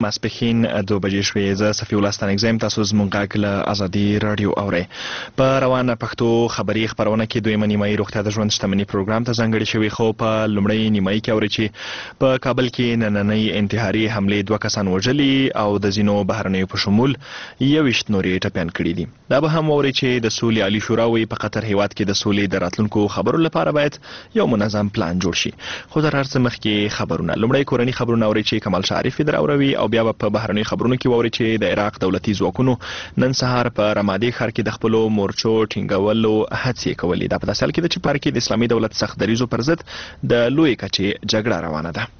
ماسپښین 2 بجې شوې. زه صفي الله ستانکزی یم. تاسو زموږ غږ له ازادي راډیو اورئ. په روانه پښتو خبري خپرونه کې دویمه نیمایي روغتیا د ژوند شتمني پروګرام ته ځانګړې شوې، خو په لومړۍ نیمایي کې اورئ چې په کابل کې نننۍ انتحاري حملې 2 کسان وژلي او د ځینو بهرنیو په شمول 21 نورې ټپیان کړي دي. دا به هم اورئ چې د سولې عالي شورا وایي په قطر هیواد کې د سولې د راتلونکو خبرو لپاره باید یو منظم پلان جوړ شي. خو تر هر څه مخکې خبرونه. لومړی کورني خبرونه اورئ چې کمال شاعري دراوروي او بیا په بهرنیو خبرونو کې واورئ چې د عراق دولتي ځواکونو نن سهار په رمادي ښار کې د خپلو مورچو ټینګولو هڅې کولې. دا په داسې حال کې ده چې په کې د اسلامي دولت سخت دریځو پر ضد د لویې کچې جګړه روانه ده.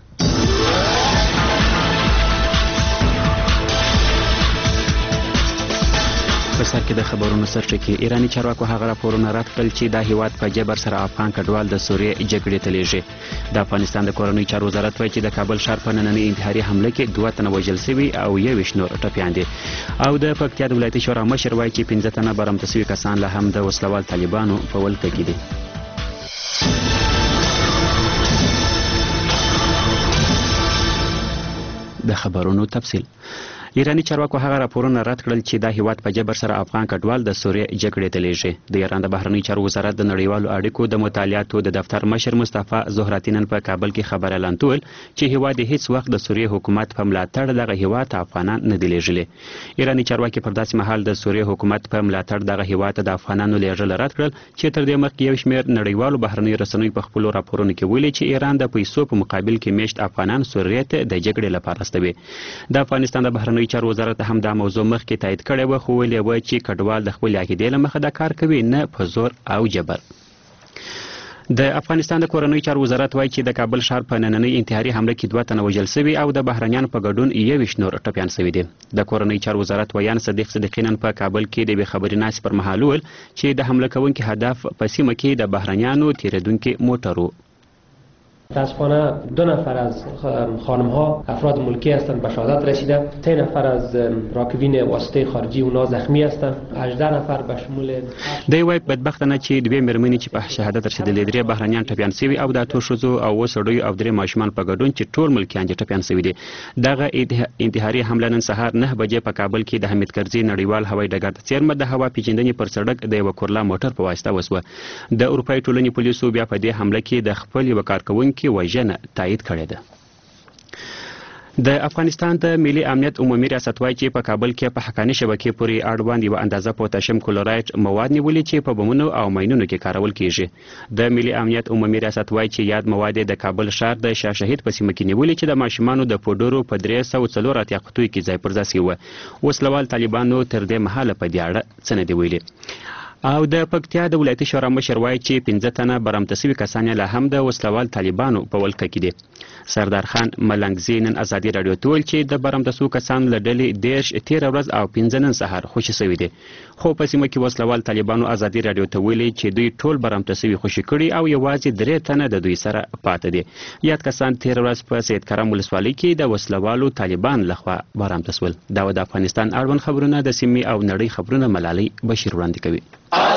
په سر کې د خبرونو سرچینې ایراني چارواکو هغه راپورونه رد کړل چې دا هیواد په جبر سره افغان کډوال د سوریې جګړې ته لیږي. د افغانستان د کورنیو چارو وزارت وایي چې د کابل ښار په نننۍ انتحاري حمله کې 2 تنه وژل شوي او 21 نور ټپیان دي. او د پکتیا د ولایتي شورا مشر وایي چې 15 تنه برمته شوي کسان له هم د وسلوال طالبانو په ولکه کې دي. د خبرونو تفصیل. ایراني چارواکو هغه راپورونه رد کړل چې دا هیواد په جبر سره افغان کډوال د سوریې جګړې ته لیږي. د ایران د بهرنیو چارو وزارت د نړیوالو اړیکو د مطالعاتو د دفتر مشر مصطفی زهراتی نن په کابل کې خبر اعلان کړ چې هیواد هیڅ وخت د سوریې حکومت په ملاتړ دغه هیواد افغانان نه دی لیږلي. ایراني چارواکي پر داسې مهال د سوریې حکومت په ملاتړ دغه هیواد د افغانانو لیږل رد کړل چې تر دې مخکې یو شمېر نړیوالو بهرنیو رسنیو په خپلو راپورونو کې ویلي چې ایران د پیسو په مقابل کې میشت افغانان سوریې ته د جګړې لپاره استوي. د افغانستان د بهرنیو چارو وزارت هم دا موضوع مخکې تایید کړې و، خو ویلي و چې کډوال د خپل عقیدې له مخه دا کار کوي، نه په زور او جبر. د افغانستان د کورنیو چارو وزارت وایي چې د کابل ښار په نننۍ انتحاري حمله کې 2 تنه وژل شوي او د بهرنیانو په ګډون 21 نور ټپیان شوي دي. د کورنیو چارو وزارت ویان صدیق صدیقی نن په کابل کې د بې خبري ناستې پر مهال وویل چې د حمله کوونکي هدف په سیمه کې د بهرنیانو تیریدونکي موټر و. متاسفانه 2 نفر از خانم ها افراد ملکی هستند به شهادت رسیده. 3 نفر از راکبین واسطه خارجی اونا زخمی هستند. 18 نفر به شمول دی وای بدبختانه چې 2 مېرمنې چې په شهادت رسیدلې 3 بهرنیان ټپیان شوي او د 2 ښځو او 2 سړیو او 3 ماشومان په ګډون چې ټول ملکیان ټپیان شوي دي. دغه انتحاري حمله نن سهار 9 بجې په کابل کې د حمید کرزي نړیوال هوایي ډګر ته څیرمه د هوا پیژندنې پر سړک د یو کورلا موټر په واسطه وسوه. د اروپای ټولنې پولیسو بیا په دې حمله کې د خپل یو کارکونکي وژنه تایید کړې ده. د افغانستان د ملي امنیت عمومي ریاست وایي چې په کابل کې په حقاني شبکې پورې اړوند یوه اندازه پوتاشیم کلورایډ مواد نیولي چې په بمونو او ماینونو کې کارول کیږي. د ملي امنیت عمومي ریاست وایي چې یاد مواد د کابل ښار د شاه شهید په سیمه کې نیولي چې د ماشومانو د پوډرو په 384 قطیو کې ځای پر ځای شوي وه. وسلوال طالبانو تر دې مهاله په دې اړه څه نه دي ویلي. او د پکتیا د ولایتي شورا مشر وایي چې 15 تنه برمته شوي کسان له هم د وسلوال طالبانو په ولکه کې دي. سردار خان ملنګزي نن ازادي راډیو ته ویل چې د برمته شوو کسانو له ډلې 13 تېره ورځ او 15 نن سهار خوشي شوي دي. خو په سیمه کې وسلوال طالبانو ازادي راډیو ته ویلي چې دوی ټول برمته شوي خوشي کړي او یوازې 3 تنه د دوی سره پاتې دي. یاد کسان 13 ورځ په سید کرم ولسوالۍ کې د وسلوالو طالبان لخوا برمته شول. دا د افغانستان اړوند خبرونه د سیمې او نړۍ خبرونه ملالۍ بشیر وړاندې کوي.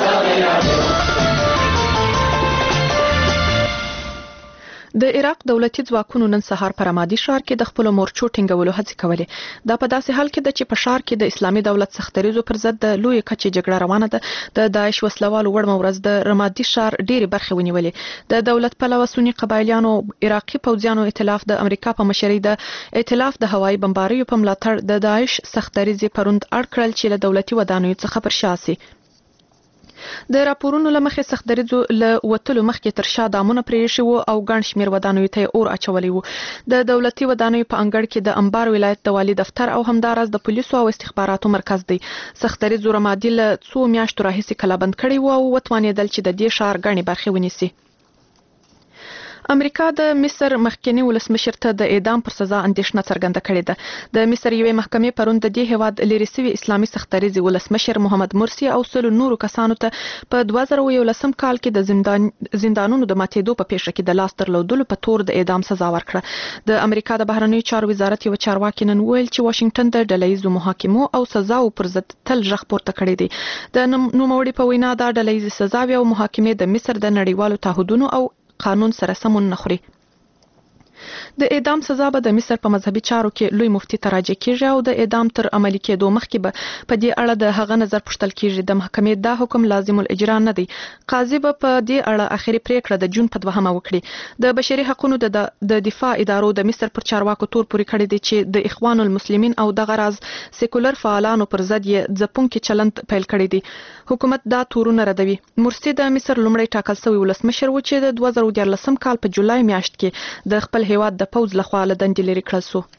د عراق دولتي ځواکونو نن سهار په رمادي ښار کې د خپل مورچو ټینګولو هڅې کولې. دا په داسې حال کې ده چې په ښار کې د اسلامي دولت سخت دریځو پر ضد د لوی کچې جګړه روانه ده. د داعش وسلوالو وړمه ورځ د رمادي ښار ډېرې برخې ونیولې. د دولت پلوه سني قبایلیانو عراقي پوځیانو ائتلاف د امریکا په مشرۍ د ائتلاف د هوایي بمباریو په ملاتړ د داعش سخت دریځ پروند اړ کړل چې له دولتي ودانیو څخه پر شا سي. د راپورونو لمخې سخت دریځو له وتلو مخکې تر شا دامونه پرې شوي او ګڼ شمېر ودانیو ته اور اچولی وو. د دولتي ودانیو په انګړ کې د انبار ولایت د والي دفتر او همداراز د پولیسو او استخباراتو مرکز دی. سخت دریځو رمادي له 2 میاشتو راهیسې کلابند کړی وو او وتوانېدل چې د دې ښار ګڼې برخې ونیسي. امریکا د مصر مخکنی ولسمشر ته د اعدام پر سزا اندېښنه څرګنده کړې ده. د مصر یوې محکمې پرون د دې هیواد لرې سوي اسلامي سختدریځي ولسمشر محمد مرسي او 100 نورو کسانو ته په 2011 کال کې د زندانونو د ماتېدو په پیښه کې د لاس درلودلو په تور د اعدام سزا ورکړه. د امریکا د بهرنیو چارو وزارت یو چارواکي نن ویل چې واشنگټن د ډلهییزو محاکمو او سزاو پر ضد تل غږ پورته کړی دی. د نوموړي په وینا دا ډلهییزې سزاوې او محاکمې د مصر د نړیوالو تعهدونو او قانون سره سمون نه خوري. د اعدام سزا به د مصر په مذهبي چارو کې لوی مفتي ته راجع کیږي او د اعدام تر عملي کېدو مخکې به په دې اړه د هغه نظر پوښتل کیږي. د محکمې دا حکم لازم الاجرا نه دی. قاضي به په دې اړه اخري پریکړه د جون په 2 وکړي. د بشري حقوقو د دفاع ادارو د مصر پر چارواکو تور پورې کړی دی چې د اخوان المسلمین او دغه راز سیکولر فعالانو پر ضد یې ځپونکي چلند پیل کړی دی. حکومت دا تورونه ردوي. مرسي د مصر لومړی ټاکل شوی ولسمشر و چې د 2014 کال په جولای میاشت کې د خپل هیواد د پوز لخوا له دندې لرې کړل شو.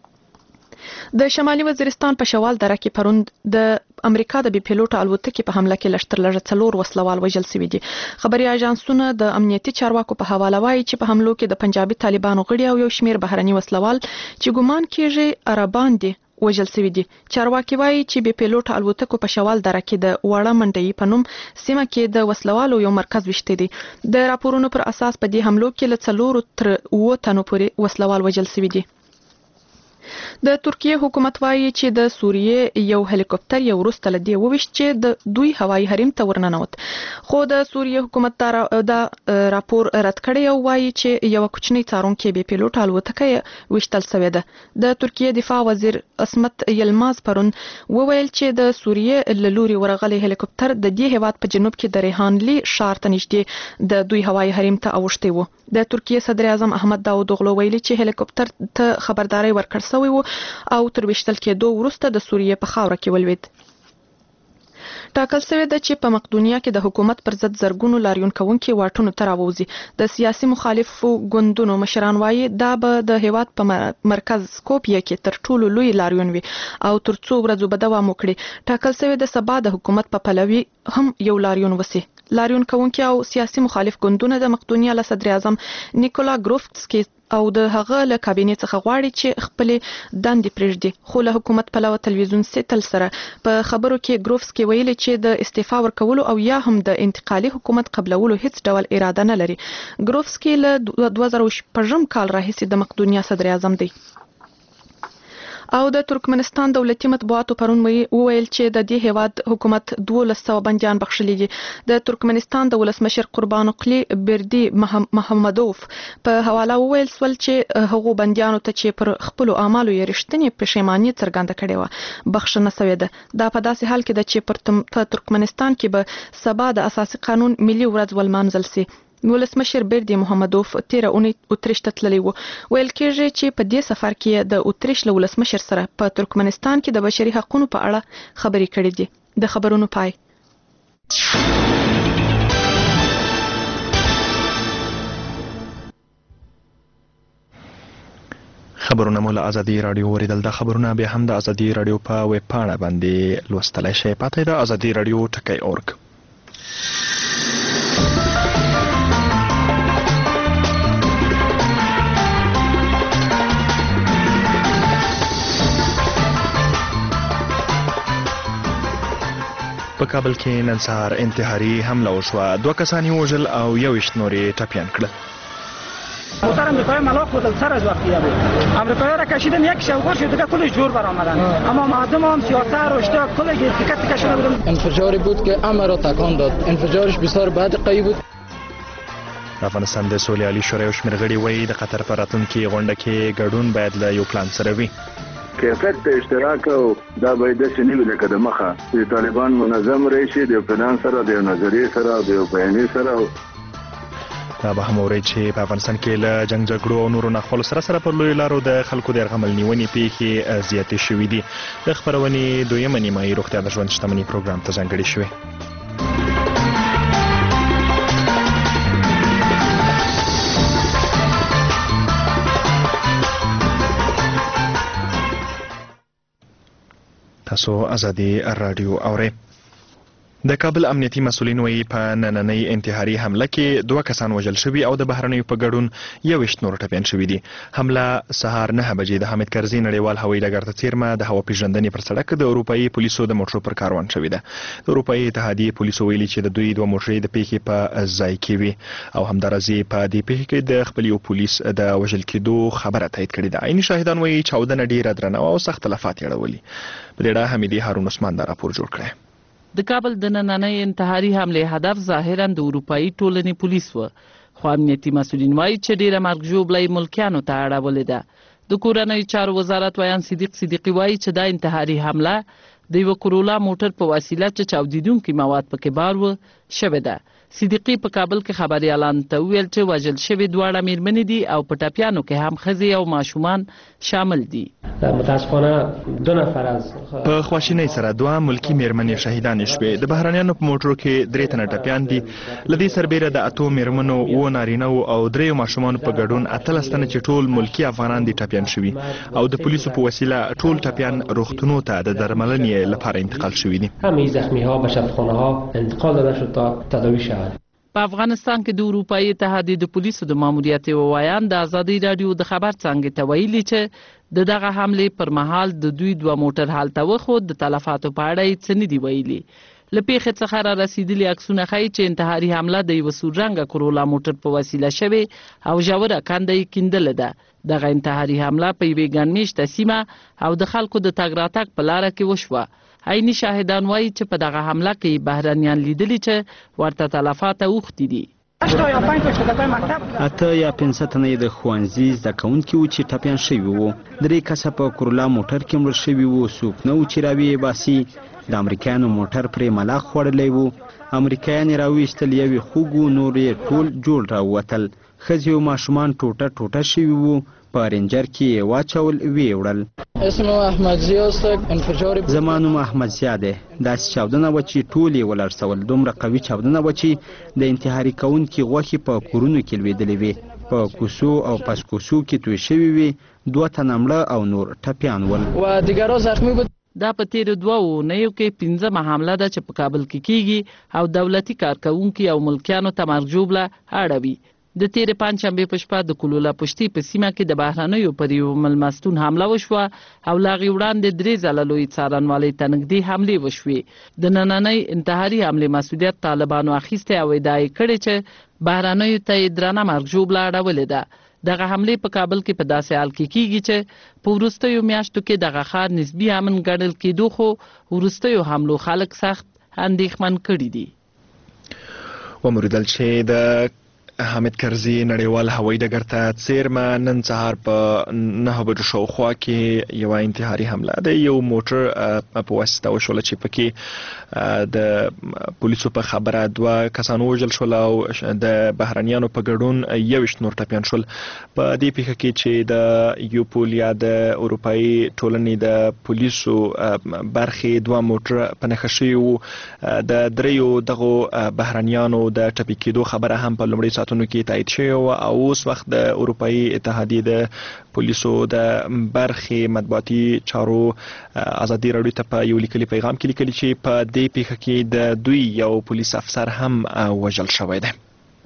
د شمالي وزیرستان په شوال دره کې پرون د امریکا د بي پیلوټ الوتکې په حمله کې لشتر لږه 4 وسلوال وژل شوي دي. خبري اژانسونه د امنیتي چارواکو په حواله وایي چې په حملو کې د پنجابي طالبانو غړي او یو شمیر بهرني وسلوال چې ګومان کیږي عربان دي وژل شوي دي. چارواکي وایي چې بي پیلوټ الوتکو په شوال دره کې د وړه منډۍ په نوم سیمه کې د وسلوالو یو مرکز وشته دي. د راپورونو پر اساس په دې حملو کې له 4 تر 9 تنو پورې وسلوال وژل شوي دي. د ترکیه حکومت وایي چې د سوریې یو هلیکوپټر یو وروسته له دې وویشت چې د دوی هوایي حریم ته ورننوت. خو د سوریې حکومت دا راپور رد کړی او وایي چې یو کوچنی څارونکي بي پیلوټ الوتکه وشتل شوې ده. د ترکیه دفاع وزیر اسمت یلماز پرون وویل چې د سوریې له لوري ورغلي هلیکوپټر د دې هیواد په جنوب کې د ریحانلی ښار ته نږدې د دوی هوایي حریم ته اوښتی و. د ترکیه صدر اعظم احمد داود اوغلو ویلي چې هلیکوپټر ته خبرداري ورکړل شوې و او تر وشتل کېدو وروسته د سوریې په خاوره کې ولوید. ټاکل شوی ده چې په مقدونیا کې د حکومت پر ضد زرګونو لاریون کوونکي واټونو ته راووځي. د سیاسي مخالفو ګوندونو مشران وایي دا به د هیواد په مرکز سکوپیه کې تر ټولو لوی لاریون وي او تر څو ورځې به دوام وکړي. ټاکل شوی د سبا د حکومت په پلوي هم یو لاریون وسی. لاریون کوونکي او سیاسي مخالف ګوندونه د مقدونیا له صدر اعظم نیکولا ګروفسکی او د هغه له کابینې څخه غواړي چې خپل دندې پرېږدي. خو له حکومت پلوه تلویزیون سیتل سره په خبرو کې ګروفسکی ویلي چې د استعفا ورکولو او یا هم د انتقالي حکومت قبلولو هیڅ ډول اراده نه لري. ګروفسکی له 2015 کال راهیسې د مقدونیا صدر اعظم دی. او د ترکمنستان دولتي مطبوعاتو پرون وویل چې د دې هیواد حکومت 1200 بنديان بخښلي دي. د ترکمنستان د ولسمشر قربانقلی بردی محمدوف په حواله وویل سول چې هغه بنديانو ته چې پر خپل اعمالو یې رښتینی پښیماني څرګنده کړې و بخښنه شوې ده. دا په داسې حال کې ده چې په ترکمنستان کې به سبا د اساسي قانون ملي ورځ ولمانځل شي. ولسمشر بردی محمدوف 13 اونۍ اتریش ته تللی و. ویل کېږي چې په دې سفر کې د اتریش له ولسمشر سره په ترکمنستان کې د بشري حقوقو په اړه خبرې کړې دي. د خبرونو پای. خبرونه مو له ازادي رادیو اوریدل. د خبرونه به هم د ازادي رادیو په ویب پاڼه باندې لوستلای شئ. پته د ازادي رادیو ټکی اورګ. په کابل کې نن سهار انتحاري حمله وشوه. 2 کسان یې وژل او 21 نور یې ټپیان کړل. موتر امریکایی ملاک بودن سر از وقتیه بود. امریکایی را کشیدن یک شوگار شد دیگه کلش جور برآمدن. اما مردم هم سیاست رشته کل تکه کشیده بودن. انفجاری بود که همه را تکان داد. انفجارش بسیار بدقیقی بود. افغانستان د سولې عالی شورا یو شمېر غړي وایي د قطر په راتلونکي غونډه کې ګډون باید له یو پلان سره وي. کیفیت ته اشتراک او دا باید داسې نه وي لکه د مخه چې طالبان منظم راشي د پلان سره د نظریې سره د بیانیې سره. دا به هم اورئ چې په افغانستان کې له جنګ جګړو او نورو ناخوالو سره پر لویو لارو د خلکو د یرغمل نیونې پیښې زیاتې شوي دي. د خپرونې دویمه نیمایي روغتیا د ژوند شتمني پروګرام ته ځانګړې شوې. تاسو ازادي رادیو اورئ. د کابل امنیتي مسولین وایي په نننۍ انتحاري حمله کې 2 کسان وژل شوي او د بهرنیو په ګډون 21 نور ټپیان شوي دي. حمله سهار 9 بجې د حامد کرزي نړیوال هوایي ډګر ته څیرمه د هوا پیژندنې پر سړک د اروپایي پولیسو د موټرو پر کاروان شوې ده. د اروپایي اتحادیې پولیسو ویلي چې د دوی 2 موټرې د پیښې په ځای کې وي او همدارنګه په دې پیښه کې د خپل یو پولیس د وژل کېدو خبره تایید کړې ده. عیني شاهدان وایي چاودنه ډیره درنه او سخت تلفات یې اړولي. په دې اړه حمیدي هارون عثمان دا راپور جوړ کړی. د کابل د نننۍ انتحاري حمله هدف ظاهرا د اروپایي ټولنې پولیس و، خو امنیتي مسؤلین وایي چې ډیره مرګ ژوبله ملکیانو ته اړولې ده. د کورنیو چارو وزارت ویان صدیق صدیقي وایي چې دا انتحاري حمله د یوه کرولا موټر په وسیله چې چاودیدونکي مواد پکې بار و شوې ده. صدیقي په کابل کې خبریالانو ته وویل چې وژل شوي دواړه میرمنې دي او په ټپیانو کې هم ښځې او ماشومان شامل دي. متاسفانه 2 نفر از په خواشینۍ سره 2 ملکی میرمنې شهیدانې شوې. د بهرانیانو په موټرو کې 3 تنه ټپیان دي. لدې سربیره د 8 میرمنو 9 نارینه او 3 ماشومان په ګډون 18 تنه چې ټول ملکی افغانان دي ټپیان شوي او د پولیسو په وسیله ټول ټپیان روغتونونو ته د درملنې لپاره انتقال شوي دي. همه زخمی ها به شفاخانه ها انتقال داده شد تا تداوی شود. په افغانستان کې د اروپایي اتحادیې د پولیسو د ماموریت وایان د ازادي رادیو د خبر څانګې ته ویلي چې د دغه حملې پر مهال د دوی 2 موټر هلته وخوت. د تلفاتو په اړه یې څه نه دي ویلي. له پیښې څخه را رسیدلي عکسونه ښیي چې انتحاري حمله د یوه سور رنګه کرولا موټر په وسیله شوې او ژوره کنده یې کیندلې ده. دغه انتحاري حمله په یوې ګڼمېشته سیمه او د خلکو د تګ راتګ په لاره کې وشوه. عیني شاهدان وایي چې په دغه حمله کې بهرانیان لیدلي چې ورته تلفات اوښتي دي. 8 یا 15 تنه د ښوونځي زده کوونکي وو چې ټپیان شوي وو. 3 کسه په کرولا موټر کې مړه شوي وو. څوک نه وو چې راویې باسي. د امریکایانو موټر پرې ملاخ خوړلی وو. امریکایان یې راویستل، یوې خوږ، نور یې ټول جوړ راووتل. ښځې او ماشومان ټوټه ټوټه شوي وو. په رینجر کې یې واچول، ویې وړل. اسم احمد ضیا است. انفجار زما نوم احمد ضیا دی. داسې چاودنه وه چې ټول یې ولړسول. دومره قوي چاودنه وه چې د انتحاري کوونکي غوښې په کورونو کې لوېدلې وې. په کوڅو او پس کوڅو کې توی شوي وې. 2 تنه مړه او نور ټپیان ول. و دیگرها زخمی بود. دا په تیرو 2 اونیو کې 15مه حمله ده چې په کابل کې کیږي او دولتي کارکوونکي او ملکیانو ته مرګ ژوبله اړوي. د تیرې پنجشنبې په شپه د کلولا پشتي په سیمه کې د بهرنیو پر یو ملمستون حمله وشوه او له هغې وړاندې 3 ځله لوی څارنوالۍ ته نږدې حملې وشوې. د نننۍ انتحاري حملې مسؤلیت طالبانو اخیستی او ادعا یې کړې چې بهرنیو ته یې درنه مرګ ژوبله اړولې ده. دغه حملې په کابل کې په داسې حال کې کیږي چې په وروستیو میاشتو کې دغه ښار نسبي امن ګڼل کېدو خو وروستیو حملو خلک سخت اندېښمن کړي دي. وموریدل چې د حامد کرزي نړیوال هوایي ډګر ته څیرمه نن سهار په 9 بجو شاوخوا کې یوه انتحاري حمله د یو موټر په واسطه وشوله چې پکې د پولیسو په خبره 2 کسان ووژل شول او د بهرنیانو په ګډون 21 نور ټپیان شول. په دې پیښه کې چې د یوپول یا د اروپایي ټولنې د پولیسو برخې 2 موټر په نښه شوي وو. د 3 دغو بهرنیانو د ټپي کېدو خبره هم په لومړي ساعتونو کې تایید شوې وه او اوس وخت د اروپایي اتحادیې د پولیسو د برخې مطبوعاتي چارو ازادي راډیو ته په یو لیکلي پیغام کې لیکلي چې په دې پیښه کې د دوی یو پولیس افسر هم وژل شوی دی.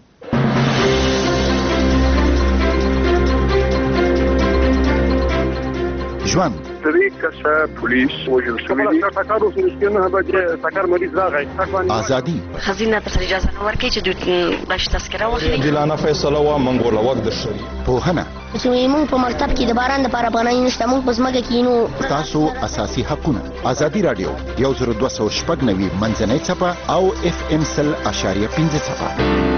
ژوند 3 کسه پولیس وژل شوي دي. ټکر اوس نږدې 9 بجې ټکر مریض راغی. ازادي خزینه ته اجازه نه ورکړي چې دوی باش تذکره واخلي. جلانه فیصله وا منګول وخت د شری پوهنه چې موږ په مکتب کې د باران لپاره پناه نشته. موږ په ځمکه کې نو تاسو اساسي حقونه. ازادي رادیو 10290 منځنۍ چپه او FM 100.5 چپه.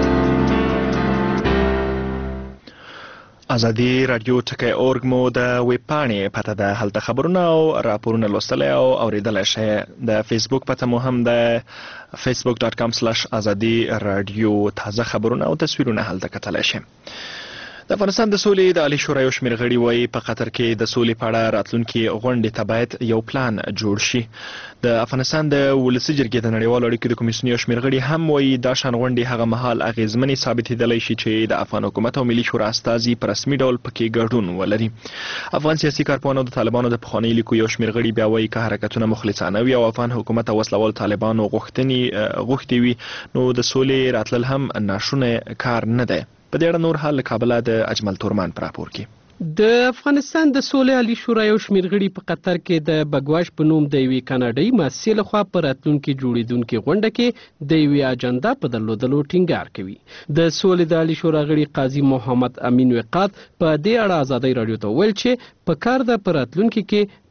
ازادي رادیو ټکی اورګ مو د ویب پاڼې پته ده. هلته خبرونه او راپورونه لوستلی او اوریدلی شئ. د فیسبوک پته مو هم د facebook.com/ازادي رادیو. تازه خبرونه او تصویرونه هلته کتلی شئ. د افغانستان د سولې د عالی شورا یو شمېر غړي وایي په قطر کې د سولې په اړه راتلونکي غونډې ته باید یو پلان جوړ شي. د افغانستان د ولسي جرګې د نړیوالو اړیکو د کمیسیون یو شمېر غړي هم وایي دا شان غونډې هغه مهال اغېزمنې ثابتېدلی شي چې د افغان حکومت او ملي شورا استازي په رسمي ډول پکې ګډون ولري. افغان سیاسي کارپوهانو د طالبانو د پخواني لیکو یو شمېر غړي بیا وایي که حرکتونه مخلصانه وي او افغان حکومت او وسلوال طالبانو غوښتي وي نو د سولې راتلل هم ناشونی کار نه دی. په دې اړه نور حال له کابله د اجمل تورمان په راپور کې. د افغانستان د سولې عالی شورا یو شمېر غړي په قطر کې د بګواش په نوم د یوې کاناډایي مؤسسې لخوا په راتلونکي جوړېدونکي غونډه کې د یوې اجنډا په درلودلو ټینګار کوي. د سولې د عالی شورا غړي قاضي محمد امین وقاد په دې اړه ازادي رادیو ته ویل چې په کار د په راتلونکي کې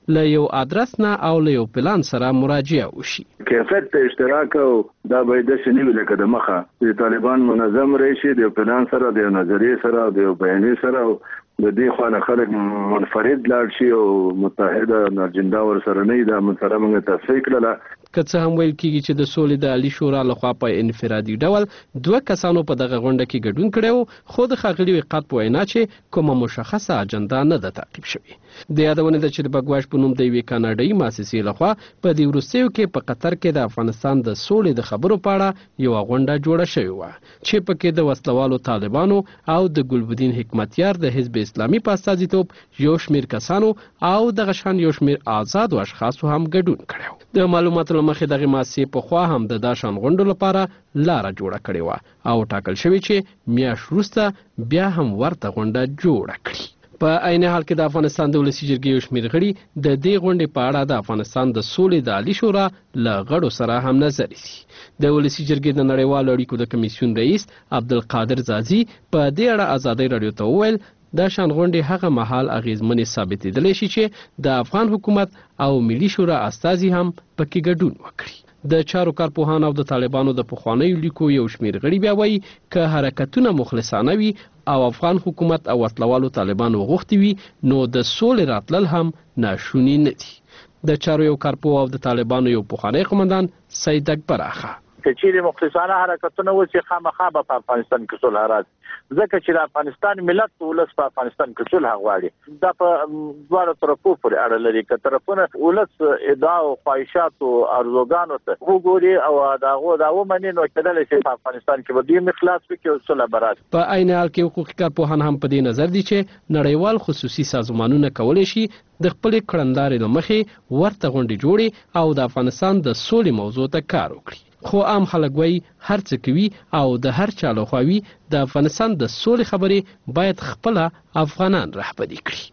له یو ادرس نه او له یو پلان سره مراجعه وشي. کیفیت ته اشتراک او دا به د شنو لکه د مخه د طالبان منظم راشي د پلان سره د نظریه سره د بیانیه سره د دې خانه خلک منفرد لاړ شي او متحده اجنډا ور سره نه د منسره موږ تصفیق کړل. که څه هم ویل کیږي چې د سولې د عالی شورا لخوا په انفرادي ډول 2 کسانو په دغه غونډه کې ګډون کړی، خو د ښاغلي وقات په وینا چې کومه مشخصه اجنډا نه ده تعقیب شوې. د یادونه ده چې د بګواش په نوم د یوې کاناډایي مؤسسې لخوا په دې وروستیو کې په قطر کې د افغانستان د سولې د خبرو په اړه یوه غونډه جوړه شوې وه چې پکې د وسلوالو طالبانو او د ګلبدین حکمتیار د حزب اسلامي په استازیتوب یو شمېر کسانو او دغه شان یو شمېر آزادو اشخاصو هم ګډون کړی. د معلوماتو له مخې دغه مؤسسې پخوا هم د دا شان غونډو لپاره لاره جوړه کړې وه او ټاکل شوې چې میاشت وروسته بیا هم ورته غونډه جوړه کړي. په عین حال کې د افغانستان د ولسي جرګې یو شمېر غړي د دې غونډې په اړه د افغانستان د سولې د عالی شورا له غړو سره هم نظر دي. د ولسي جرګې د نړیوالو اړیکو د کمیسیون رئیس عبدالقادر زازي په دې اړه ازادۍ راډیو ته وویل دا شان غونډې هغه مهال اغیزمنې ثابتېدلی شي چې د افغان حکومت او ملي شورا استازي هم پکې ګډون وکړي. د چارو کارپوهان او د طالبانو د پخوانیو لیکو یو شمېر غړي بیا وایي که حرکتونه مخلصانه وي او افغان حکومت او وسلوالو طالبانو غوښتي وي نو د سولې راتلل هم ناشوني نه دي. د چارو یو کارپوه او د طالبانو یو پخوانی قمندان سید اکبر آخا که چیرې مخلصانه حرکتونه وشي خامخا به په افغانستان کې صلح راځي، ځکه چې د افغانستان ملت ولس په افغانستان کې صلح غواړي. دا په دواړو طرفو پورې اړه لري که طرفونه ولس ادعا او خواهشات او ارزوګانو ته وګوري او دا ومني نو کېدلی شي په افغانستان کې به دوی اخلاص وکړي او صلح به راشي. په عین حال کې حقوقي کارپوهان هم په دې نظر دي چې نړیوال خصوصي سازمانونه کولی شي د خپلې کړندارې له مخې ورته غونډې جوړي او د افغانستان د سولې موضوع ته کار وکړي. خو عام خلک وایي هر څه کوي او د هر چا لخوا وي د افغانستان د سولې خبرې باید خپله افغانان رهبري کړي.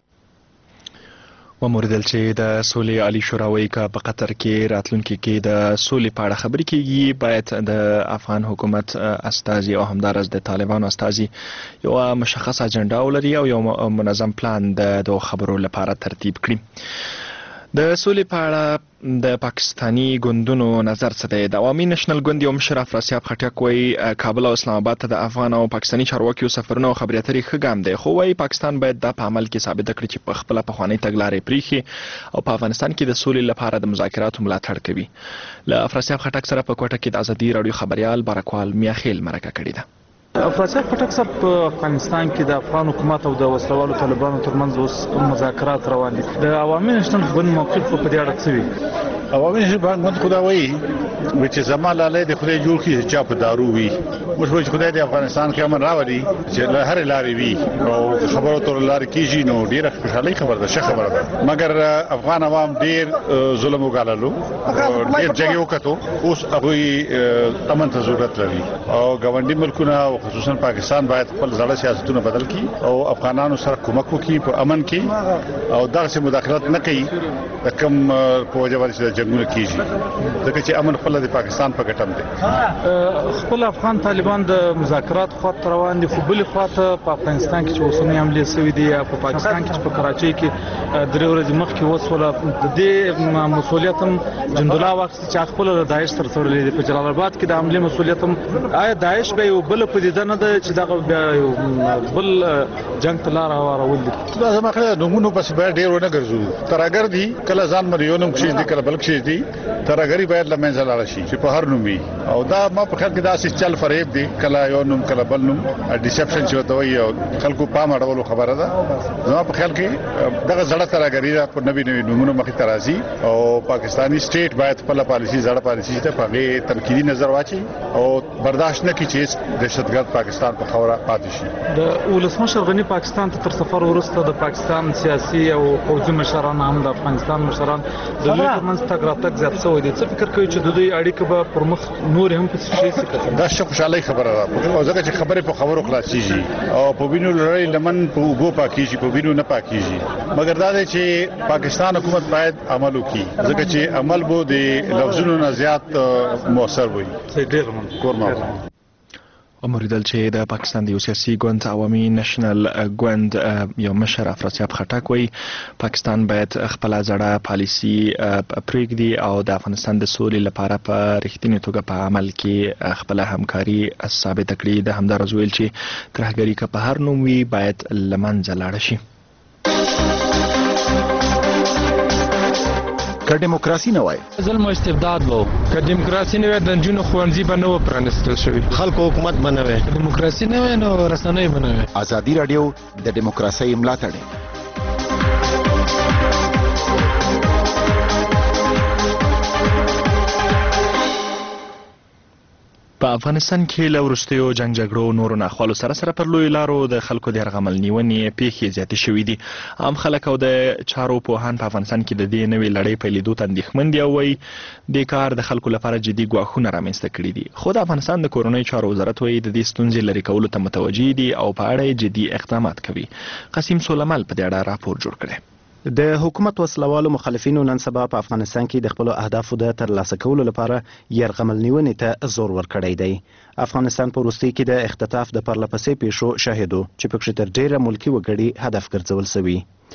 وموردل چې د سولې عالی شورا وایي که په قطر کې راتلونکي کې د سولې په اړه خبرې کیږي باید د افغان حکومت استازي او همدارس د طالبانو استازي یو مشخص اجنډا ولري او یو منظم پلان د خبرو لپاره ترتیب کړي. د سولې په اړه د پاکستانی ګوندونو نظر څه دی؟ د عوامي نشنل ګوند یو مشر افراسیاب خټک وایي کابل او اسلام آباد ته د افغان او پاکستاني چارواکیو سفرونه او خبرې اترې ښه ګام دی، خو وایي پاکستان باید دا په عمل کې ثابته کړي چې په خپله پخوانۍ تګلارې پرېښي او په افغانستان کې د سولې لپاره د مذاکراتو ملاتړ کوي. له افراسیاب خټک سره په کوټه کې د ازادي راډیو خبریال بارکوال میاخیل مرکه کړې ده. افراسیاب خټک صاحب په افغانستان کې د افغان حکومت او د وسلوالو طالبانو ترمنځ اوس مذاکرات روان دي. د عوامي نشنل ګوند موقف په دې اړه څه وي؟ عوامي نشنل ګوند خدا وایي چې زما لاله د خدای جوړ کړي چې په دارو وي، موږ وایو چې خدای د افغانستان کې امن راوړي چې له هر لارې وي او خبرو تر لارې کیږي نو ډیره خوشحالي خبره ده، ښه خبره ده. مګر افغان عوام ډیر ظلم وکړلو، ډیر جګړې وکړو، اوس هغه امن ته ضرورت لري او ګاونډي ملکونه خصوصا پاکستان باید خپل ځړه سیاستونه بدل کړي او افغانانو سره کومک وکړي په امن کې او دغه مداخلت نه کوي د کوم په وجه باندې چې جنگونه کیږي، ځکه چې امن خپل د پاکستان په ګټه دی. خپل افغان طالبان د مذاکرات خواته روان دي، خو بل خواته په افغانستان کې چې اوسنۍ حملې شوې دي یا په پاکستان کې په کراچۍ کې درې ورځې مخکې وسوله، د دې مسؤلیت هم جندولا واخیست چې خپل د داعش سره تړلې دي. په جلال آباد کې د حملې مسؤلیت هم آیا داعش به یو بل پدیده نه ده چې دغه بل جنگ ته لار هوارول دي؟ دا زما خیال نمونه پس باید ډیر ونه ګرځو، ترګر دي کله ځان مریونم کښې دي کله بل کښې دي، ترګری باید له منځه لاړ شي چې په هر نوم وي او دا ما په خیال کې داسې چل فریب دی، کله یو نوم کله بل نوم، ډیسپشن چې ورته وایي او خلکو پام اړولو خبره ده. زما په خیال کې دغه زړه ترګری ده په نوي نوي نومونو مخې ته راځي او پاکستاني سټیټ باید خپله پالیسي زړه پالیسي ته په هغې تنقیدي نظر واچي او برداشت نه کړي چې دهشتګرد پاکستان په خوره پاتې شي. د ولسمشر غني پاکستان ته تر سفر وروسته د پاکستان سیاسي او پوځي مشران هم د افغانستان مشران د دوی ترمنځ تګ راتګ زیات شوی دی. څه فکر کوي چې د دوی اړیکه به پر مخ نور هم پسې شي؟ دا ښه خوشحالۍ خبره ده او ځکه چې خبرې په خبرو خلاصېږي او په وینو لړۍ لمن په اوبو پاکېږي، په وینو نه پاکېږي. مګر دا دی چې پاکستان حکومت باید عمل وکړي، ځکه چې عمل به د لفظونو نه زیات مؤثر وي. ډېر مننه. وموریدل چې د پاکستان د یو سیاسي ګوند عوامي نېشنل ګوند یو مشر افراسیاب خټک وایي پاکستان باید خپل ځړه پالیسي پرېږدي او د افغانستان د سولې لپاره په رښتینې توګه په عمل کې خپل همکاري ثابت کړي. د همدارز ویل چې ترهګري که په هر نوم وي باید له منځه لاړه شي. که دیموکراسي نه وای ظلم او استبداد وو، که دیموکراسي نه وای د نجونو ښوونځي به نه و پرانیستل شوي، خلکو حکومت به نه وای، دیموکراسي نه وای نو رسنۍ به نه وای. ازادي راډیو د دیموکراسۍ ملاتړ په افغانستان کې له وروستیو جنګ جګړو نورو ناخوالو سره سره پر لوی لارو د خلکو د یرغمل نیونې پیښې زیاتې شوې دي. عام خلک او د چارو پوهان په افغانستان کې د دې نوې لړۍ پیلېدو ته اندېښمن دي او وایي دې کار د خلکو لپاره جدي ګواښونه رامنځته کړي دي. خو د افغانستان د کورنۍ چارو وزارت وایي د دې ستونزې لرې کولو ته متوجه دي او په اړه یې جدي اقدامات کوي. قاسم سولمل په دې اړه راپور جوړ کړی. د حکومت وسلوالو مخالفینو نن سبا په افغانستان کې د خپل اهدافو د ترلاسه کولو لپاره یرغمل نیونې ته زور ورکړی دی. افغانستان په وروستي کې د اختطاف د پرلپسې پیښو شاهدو چې پکې تر ډیره ملکی وګړي هدف ګرځول شوی.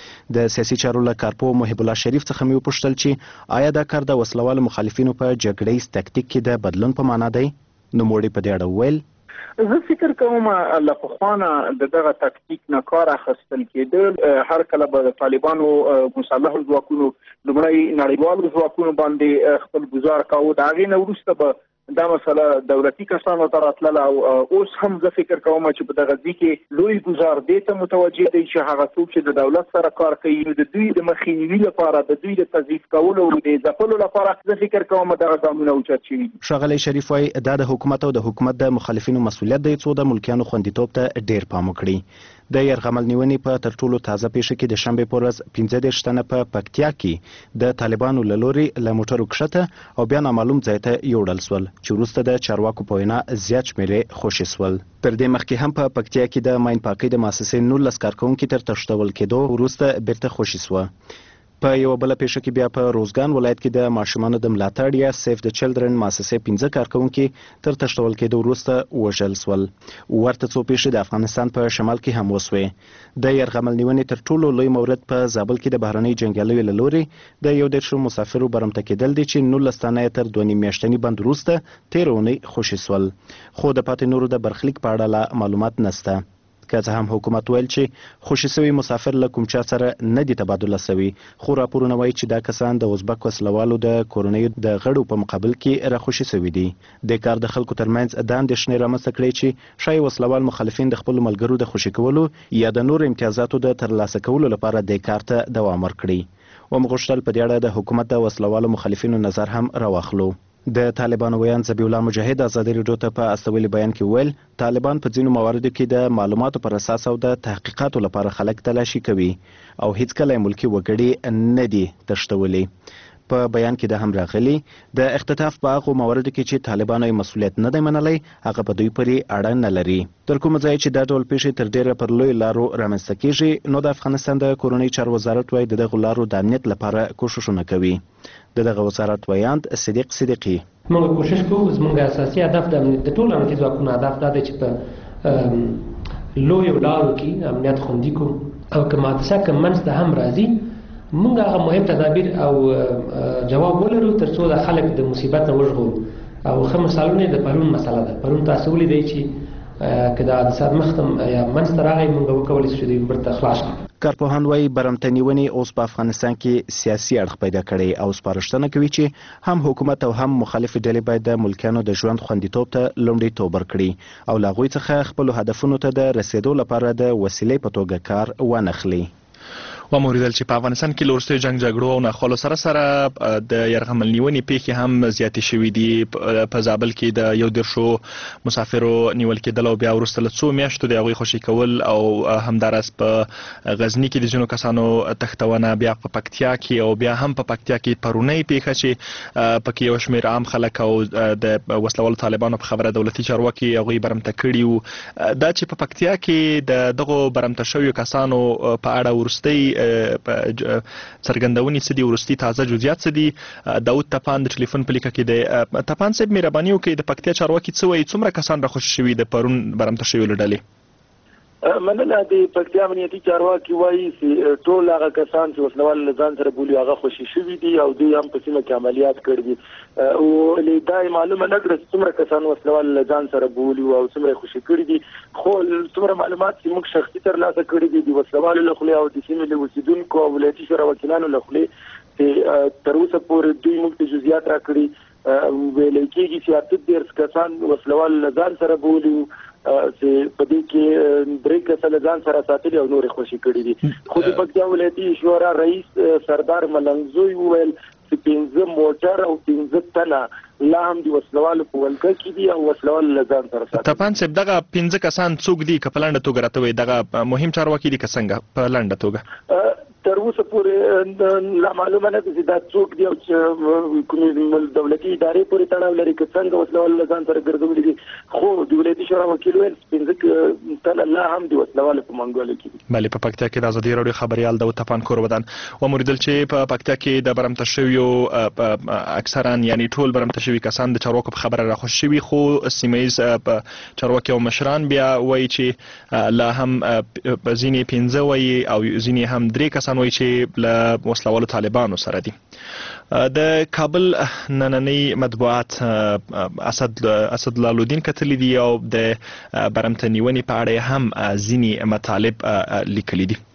د سیاسي چارو له کارپو محب الله شریف څخه مې وپوښتل چې آیا دا کار د وسلوالو مخالفینو په جګړې تکتیک کې د بدلون په معنا دی؟ نوموړي په دې اړه وویل زه فکر کوم له پخوانه دغه تکتیک نه کار اخیستل کېدل. هر کله به د طالبانو مسلح ځواکونو لومړی نړیوالو ځواکونو باندې خپل گزار کاوه، د هغې نه وروسته به دا مسله دولتي کسانو ته راتلله او اوس هم زه فکر کوم چې په دغه ځای کې لوی گزار دې ته متوجه دی چې هغه څوک چې د دولت سره کار کوي نو د دوی د مخنیوي لپاره د دوی د تضعیف کولو او د ځپلو لپاره زه فکر کوم دغه ګامونه اوچت شوي دي. ښاغلی شریف وایي دا د حکومت او د حکومت د مخالفینو مسؤلیت دی څو د ملکیانو خوندیتوب ته ډیر پام وکړي. د یرغمل نیونې په تر ټولو تازه پیښه کې د شنبې په ورځ 15 تنه په پکتیا کې د طالبانو له لوري له موټرو کښته او بیا نامعلوم ځای ته یوړل شول چې وروسته د چارواکو په وینا زیات شمېرې خوشي شول. تر دې مخکې هم په پکتیا کې د ماین پاکۍ د مؤسسې 19 کارکوونکي تر تښتول کېدو وروسته بیرته خوشي شوه. په یو بل پیښه کې بیا په روزګان ولایت کې د ماشومانو د ملاتړ یا سیف د چلډرن مؤسسې 15 کارکوونکي تر تښتول کېدو وروسته وژل شول. ورته څو پیښې د افغانستان په شمال کې هم وسوې. د یرغمل نیونې تر ټولو لوی مورد په زابل کې د بهرنۍ جنګیالیو له لوري د 11 مسافرو برمته کېدل دي چې 19 تنه تر 2 میاشتني بند وروسته 13 اونۍ خوشي شول. خو د پاتې نورو د برخلیک په اړه لا معلومات نشته. که څه هم حکومت ویل چې خوشي شوي مسافر له کوم چا سره نه دي تبادله شوي، خو راپورونه وایي چې دا کسان د ازبک وسلوالو د کورنیو د غړو په مقابل کې راخوشي شوي دي. د کار د خلکو ترمنځ د اندېښنې رامنځته کړې چې ښایي وسلوال مخالفین د خپلو ملګرو د خوشي کولو یا د نورو امتیازاتو د ترلاسه کولو لپاره د کار ته دوام ورکړي. ومغوښتل په دې اړه د حکومت د وسلوالو مخالفینو نظر هم راواخلو. د طالبانو ویان ذبیح الله مجاهد ازادي راډیو ته په استولي بیان کې ویل طالبان په ځینو مواردو کې د معلوماتو پر اساس او د تحقیقاتو لپاره خلک تلاشي کوي او هیڅکله ملکی وګړي نه دي تښتولي. په بیان کې د هم راغلي د اختطاف په هغو مواردو کې چې طالبانو یې مسؤلیت نه دی منلی هغه په دوی پورې اړه نه لري. تر کومه ځایه چې دا ډول پیښې تر ډیره پر لوی لارو رامنځته کیږي نو د افغانستان د کورنۍ چارو وزارت وایي د دغو لارو د امنیت لپاره کوښښونه کوي. د دغه وزارت ویاند صدیق صدیقي موږ کوشش کوو زموږ اساسي هدف د ټولو امنیتي ځواکونو هدف دا دی چې په لویو لارو کې امنیت خوندي کړو او که حادثه که منځته هم راځي موږ هغه مهم تدابیر او جواب ولرو تر څو د خلک د مصیبت نه وژغورو. او ښه مثالونه د پرون مسله ده. پرون تاسو ولیدئ چې که د حادثات مخته یا منځته راغی موږ وکولی شو چې دوی بیرته خلاص کړو. کارپوهان وایي برمته نیونې اوس په افغانستان کې سیاسي اړخ پیدا کړی او سپارښتنه کوي چې هم حکومت او هم مخالفې ډلې باید د ملکیانو د ژوند خوندیتوب ته لومړیتوب ورکړي او له هغوی څخه خپلو هدفونو ته د رسیدو لپاره د وسیلې په توګه کار وانخلي. وموریدل چې په افغانستان کې له وروستیو جنګ جګړو او ناخوالو سره سره د یرغمل نیونې پیښې هم زیاتې شوي دي. په زابل کې د 11 مسافرو نیول کېدل او بیا وروسته له څو میاشتو د هغوی خوشي کول او همداراز په غزني کې د ځینو کسانو تښتونه، بیا په پکتیا کې او بیا هم په پکتیا کې پرونۍ پیښه چې پکې یو شمېر عام خلک او د وسلوالو طالبانو په خبره دولتي چارواکي هغوی برمته کړي وو. دا چې په پکتیا کې د دغو برمته شویو کسانو په اړه وروستۍ څرګندونې څه دي ورستي تازه جزئیات څه دي داود تپان د ټلیفون په لیکه کې دی تپان صاحب مهرباني وکړئ د پکتیا چارواکي څه وایي څومره کسان راخوشي شوي د پرون برمته شوي ډلې مننه د پکتیا امنیتي چارواکي وایي چې ټول هغه کسان چې وسلوال ځان سره بولي هغه خوشي شوي دي او دوی هم په سیمه کې عملیات کړي دي او دا معلومه نه کړه څومره کسان وسلوال ځان سره بولي او څومره خوشي کړي دي خو څومره معلومات چې موږ شخصي ترلاسه کړي دي د وسلوال له خلې او د سیمې له اوسیدونکو او ولایتي شورا وکیلانو له خلې چې تر اوسه پورې دوی موږ ته جزئیات راکړي ویل کېږي چې 18 کسان وسلوال ځان سره بولي چې په دې کې 3 کسان ځان سره ساتلي او نور خوشي کړي دي خو د پکتیا ولایتي شورا رئیس سردار ملنګزوی وویل چې 15 موټر او 15 تنه لا هم د وسلوالو په ولکه کې دي او وسلوال ځان سره ساتي تپان صاحب دغه 15 کسان څوک دي که په لنډه توګه راته وایي دغه مهم چارواکي دي که څنګه په لنډه توګه تر اوسه پورې لا معلومه نه ده چې دا څوک دی او کومې دولتي ادارې پورې تړاو لري که څنګه وسلوال ځان سره ګرځولي دي خو د ولایتي شورا وکیل ویل 15 تنه لا هم د وسلوال په منګولو کې دي بله په پکتیا کې د ازادي راډیو خبريال داود تپان کور ودان وموریدل چې په پکتیا کې د برمته شویو اکثرا یعنی ټول برمته شوي کسان د چارواکو په خبره راخوش شوي خو سیمه ییز چارواکي او مشران بیا وایي چې لا هم ځینې 15 وایي او ځینې هم 3 کسان وایي چې له وسلوالو طالبانو سره دي د کابل نننۍ مطبوعات اسد لالودین کتلی دي او د برمته نیونې په اړه هم ځینې مطالب لیکلي دي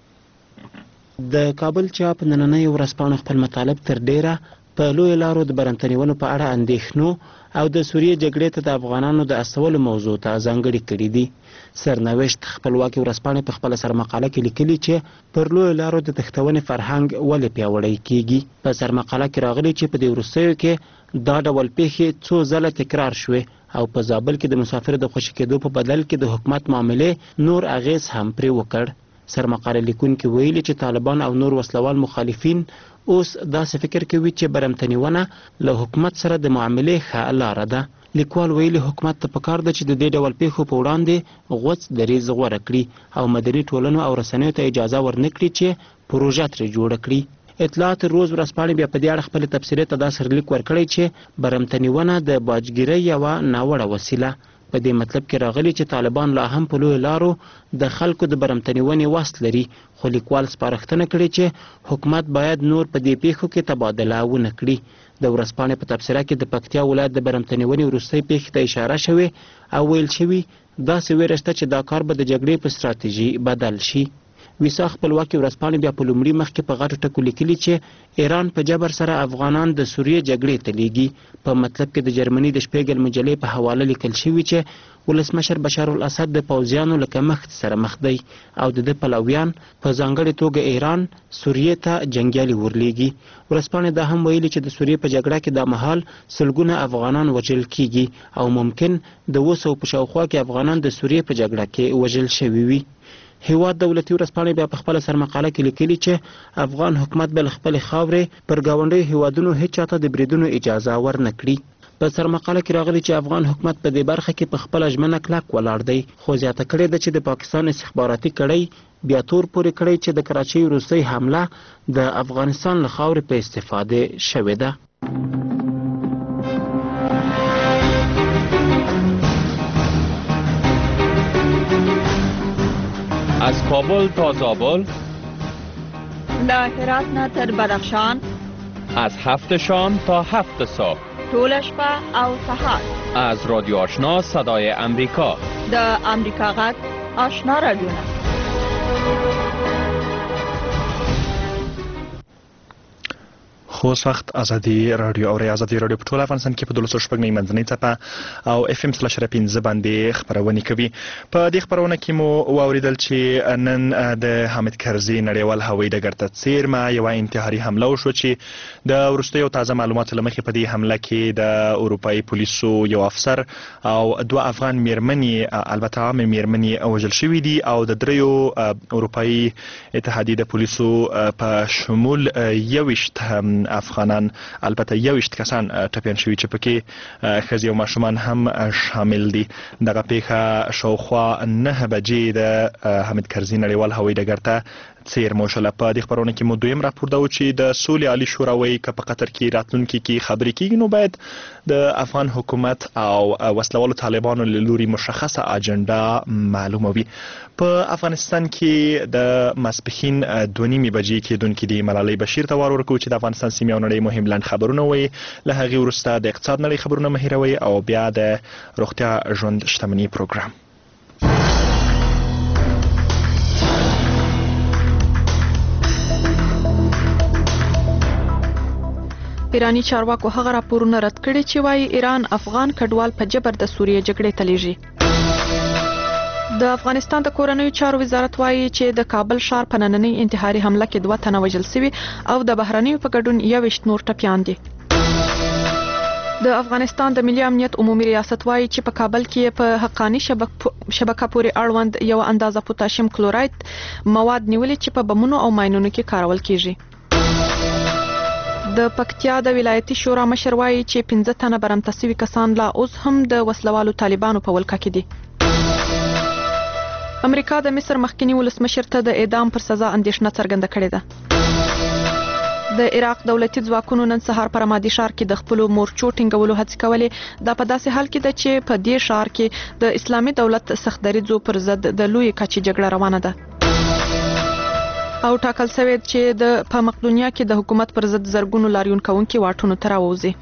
د کابل چاپ نننۍ ورځپاڼه خپل مطالب تر ډیره په لوی لارو د برمته نیونو په اړه اندېښنو او د سوریې جګړې ته د افغانانو د استولو موضوع ته ځانګړي کړي دي سرنوشت خپلواکي ورځپاڼې په خپله سرمقاله کې لیکلي چې پر لویو لارو د تښتونې فرهنګ ولې پیاوړی کیږي په سرمقاله کې راغلي چې په دې وروستیو کې دا ډول پیښې څو ځله تکرار شوې او په زابل کې د مسافرو د خوشي کېدو په بدل کې د حکومت معاملې نور اغیز هم پرې وکړ سرمقاله لیکونکي ویلي چې طالبان او نور وسلوال مخالفین اوس داسې فکر کوي چې برمته نیونه له حکومت سره د معاملې ښه لاره ده لیکوال ویلي حکومت ته پکار ده چې د دې ډول پیښو په وړاندې غوڅ دریځ غوره کړي او مدني ټولنو او رسنیو ته اجازه ورنکړي چې پروژه ترې جوړه کړي اطلاعات روز ورځپاڼې بیا په دې اړه خپل تبصرې ته دا سرلیک ورکړی چې برمته نیونه د باجګیرۍ یوه ناوړه وسیله په دې مطلب کې راغلي چې طالبان لا هم په لویو لارو د خلکو د برمته نیونې وس لري خو لیکوال سپارښتنه کړې چې حکومت باید نور په دې پیښو کې تبادله ونه کړي د ورځپاڼې په تبصره کې د پکتیا ولایت د برمته نیونې وروستۍ پیښې ته اشاره شوې او ویل شوي داسې ویره شته چې دا کار به د جګړې په ستراتیژي بدل شي ویسا خپلواکي ورځپاڼې بیا په لومړي مخ کې په غټو ټکو لیکلي چې ایران په جبر سره افغانان د سوریې جګړې ته لیږي په مطلب کې د جرمني د شپېګل مجلې په حواله لیکل شوي چې ولسمشر بشار الاسد د پوځیانو له کمښت سره مخ دی او د ده پلویان په ځانګړې توګه ایران سوریې ته جنګیالي ورلیږي ورځپاڼې دا هم ویلي چې د سوریې په جګړه کې دا مهال سلګونه افغانان وژل کیږي او ممکن د 200 په شاوخوا کې افغانان د سوریې په جګړه کې وژل شوي وي هیواد دولتي ورځپاڼې بیا په خپله سرمقاله کې لیکلي چې افغان حکومت به له خپلې خاورې پر ګاونډیو هیوادونو هیڅ چاته د بریدونو اجازه ورنه کړي په سرمقاله کې راغلي چې افغان حکومت په دې برخه کې په خپله ژمنه کلک ولاړ دی خو زیاته کړې ده چې د پاکستان استخباراتي کړۍ بیا تور پورې کړی چې د کراچۍ وروستۍ حمله د افغانستان له خاورې په استفاده شوې ده از کابل تا زابل له هرات نه تر بدخشان از 7 شام تا 7 صبح ټول شپه او سهار از رادیو آشنا صدای امریکا د امریکا غږ آشنا رادیو خو وخت ازادي رادیو او ازادي رادیو په ټول افغانستان کې په 200 منځنۍ څپه او FM/15 باندې خبرونه کوي په دې خبرونه کې مو واوریدل چې نن د حامد کرزي نړیوال هوایي ډګر ته څیرمه یو انتحاري حمله وشو چې د ورستیو تازه معلوماتو لمخې په دې حمله کې د اروپאי پولیسو یو افسر او 2 افغان میرمنې البته عام میرمنې وژل شوې دي او د 3 اروپאי اتحادیه د پولیسو په شمول 21 افغانان البته 21 کسان ټپیان شوي چې پکې ښځې او ماشومان هم شامل دي دغه پیښه شاوخوا 9 بجې د حامد کرزي نړیوال هوایي ډګر ته څیرمو شله. په دې خبرونه کې مو دویم راپور دا و چې د سولې عالی شورا وایي که په قطر کې راتلونکي کې خبرې کېږي نو باید د افغان حکومت او وسلوالو طالبانو له لوري مشخصه اجنډا معلومه وي. په افغانستان کې د ماسپښین 2:30 بجې کېدونکې د ملالۍ بشیر ته وار ورکوو چې د افغانستان سیمې او نړۍ مهم لنډ خبرونه وایي. له هغې وروسته د اقتصاد نړۍ خبرونه مه هېروئ او بیا د روغتیا ژوند شتمني پروګرام. ایرانی چارواکو هغه راپورونه رد کړي چې وايي ایران افغان کډوال په جبر د سوریه جګړې ته لیږي. د افغانستان د کورنیو چارو وزارت وايي چې د کابل ښار په نننۍ انتحاري حمله کې 2 تنه وژل شوي او د بهرنیو په ګډون 21 نور ټپیان دي. د افغانستان د ملي امنیت عمومي ریاست وايي چې په کابل کې په حقانی شبکه پورې اړوند یو اندازه پوتاشیم کلوراید مواد نیولې چې په بمونو او ماینونو کې کارول کیږي. د پکتیا د ولایتي شورا مشر وايي چې 15 تنه برمته شوي کسان لا اوس هم د وسلوالو طالبانو په ولکه کې دي. امریکا د مصر مخکنی ولسمشر ته د اعدام پر سزا اندیښنه څرګنده کړې ده. د عراق دولتي ځواکونو نن سهار په رمادي ښار کې د خپل مورچو ټینګولو هڅې کولې. دا په داسې حال کې ده چې په دې ښار کې د اسلامي دولت سخت دریځو پر ضد د لوی کچې جګړه روانه ده او ټاکل شوی چې په مقدونیا کې د حکومت پر ضد زرګونو لاریون کوونکي واټونو ته راووځي.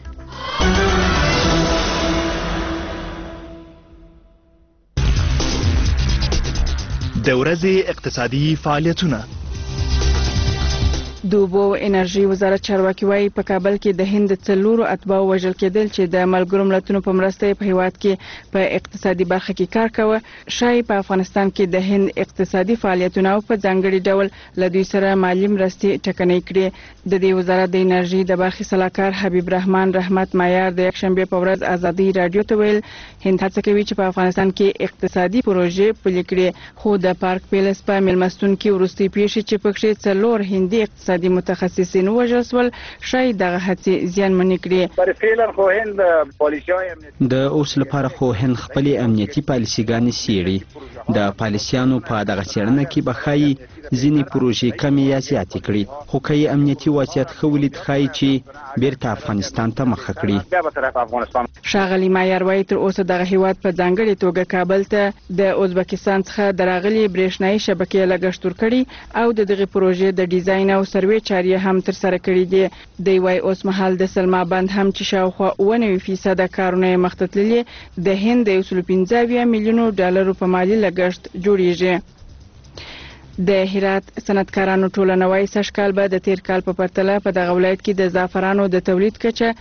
د ورځې اقتصادي فعالیتونه. د اوبو او انرژي وزارت چارواکي وايي په کابل کې د هند 4 اتباع وژل کېدل چې د ملګرو ملتونو په مرسته په هیواد کې په اقتصادي برخه کې کار کوي. شای په افغانستان کې د هند اقتصادي فعالیتونه او په ځانګړي ډول له دوی سره مالی مرستې ټکنۍ کړې. د دې وزارت د انرژي د برخې صلاحکار حبیب رحمان رحمت معیار د یکشنبه په ورځ ازادي رادیو ته ویل هند هڅه کوي چې په افغانستان کې اقتصادي پروژې پلي کړي، خو د پارک پیلس په ملمستون کې ورستي پیښې چې پکې 4 هندي اقتصادي متخصصین وژل شول شاید دغه هڅې زیانمنې کړي. د اوس لپاره خو هند خپل امنیتي پالیسیګانې سیړي. د پالیسیانو په دغه څېړنه کې به ښایي ځینې پروژې کمې یا زیاتې کړي، خو که یې امنیتي وضعیت ښه ولید ښایي چې بیرته افغانستان ته مخه کړي. ښاغلي معیار وایي تر اوسه دغه هیواد په ځانګړې توګه کابل ته د ازبکستان څخه د راغلي برېښنایي شبکې لګښت ورکړي او د دغه پروژې د ډیزاین او سروې چارې هم ترسره کړي دي. دی وايي اوس مهال د سلما بند هم چې شاوخوا 90% کارونه مخ ته تللي د هند د 115 میلیونو ډالرو په مالی لګښت جوړیږي. د هرات صنعتکارانو ټولنه وايي سږ کال به د تیر کال په پرتله په دغه ولایت کې د زعفرانو د تولید کچه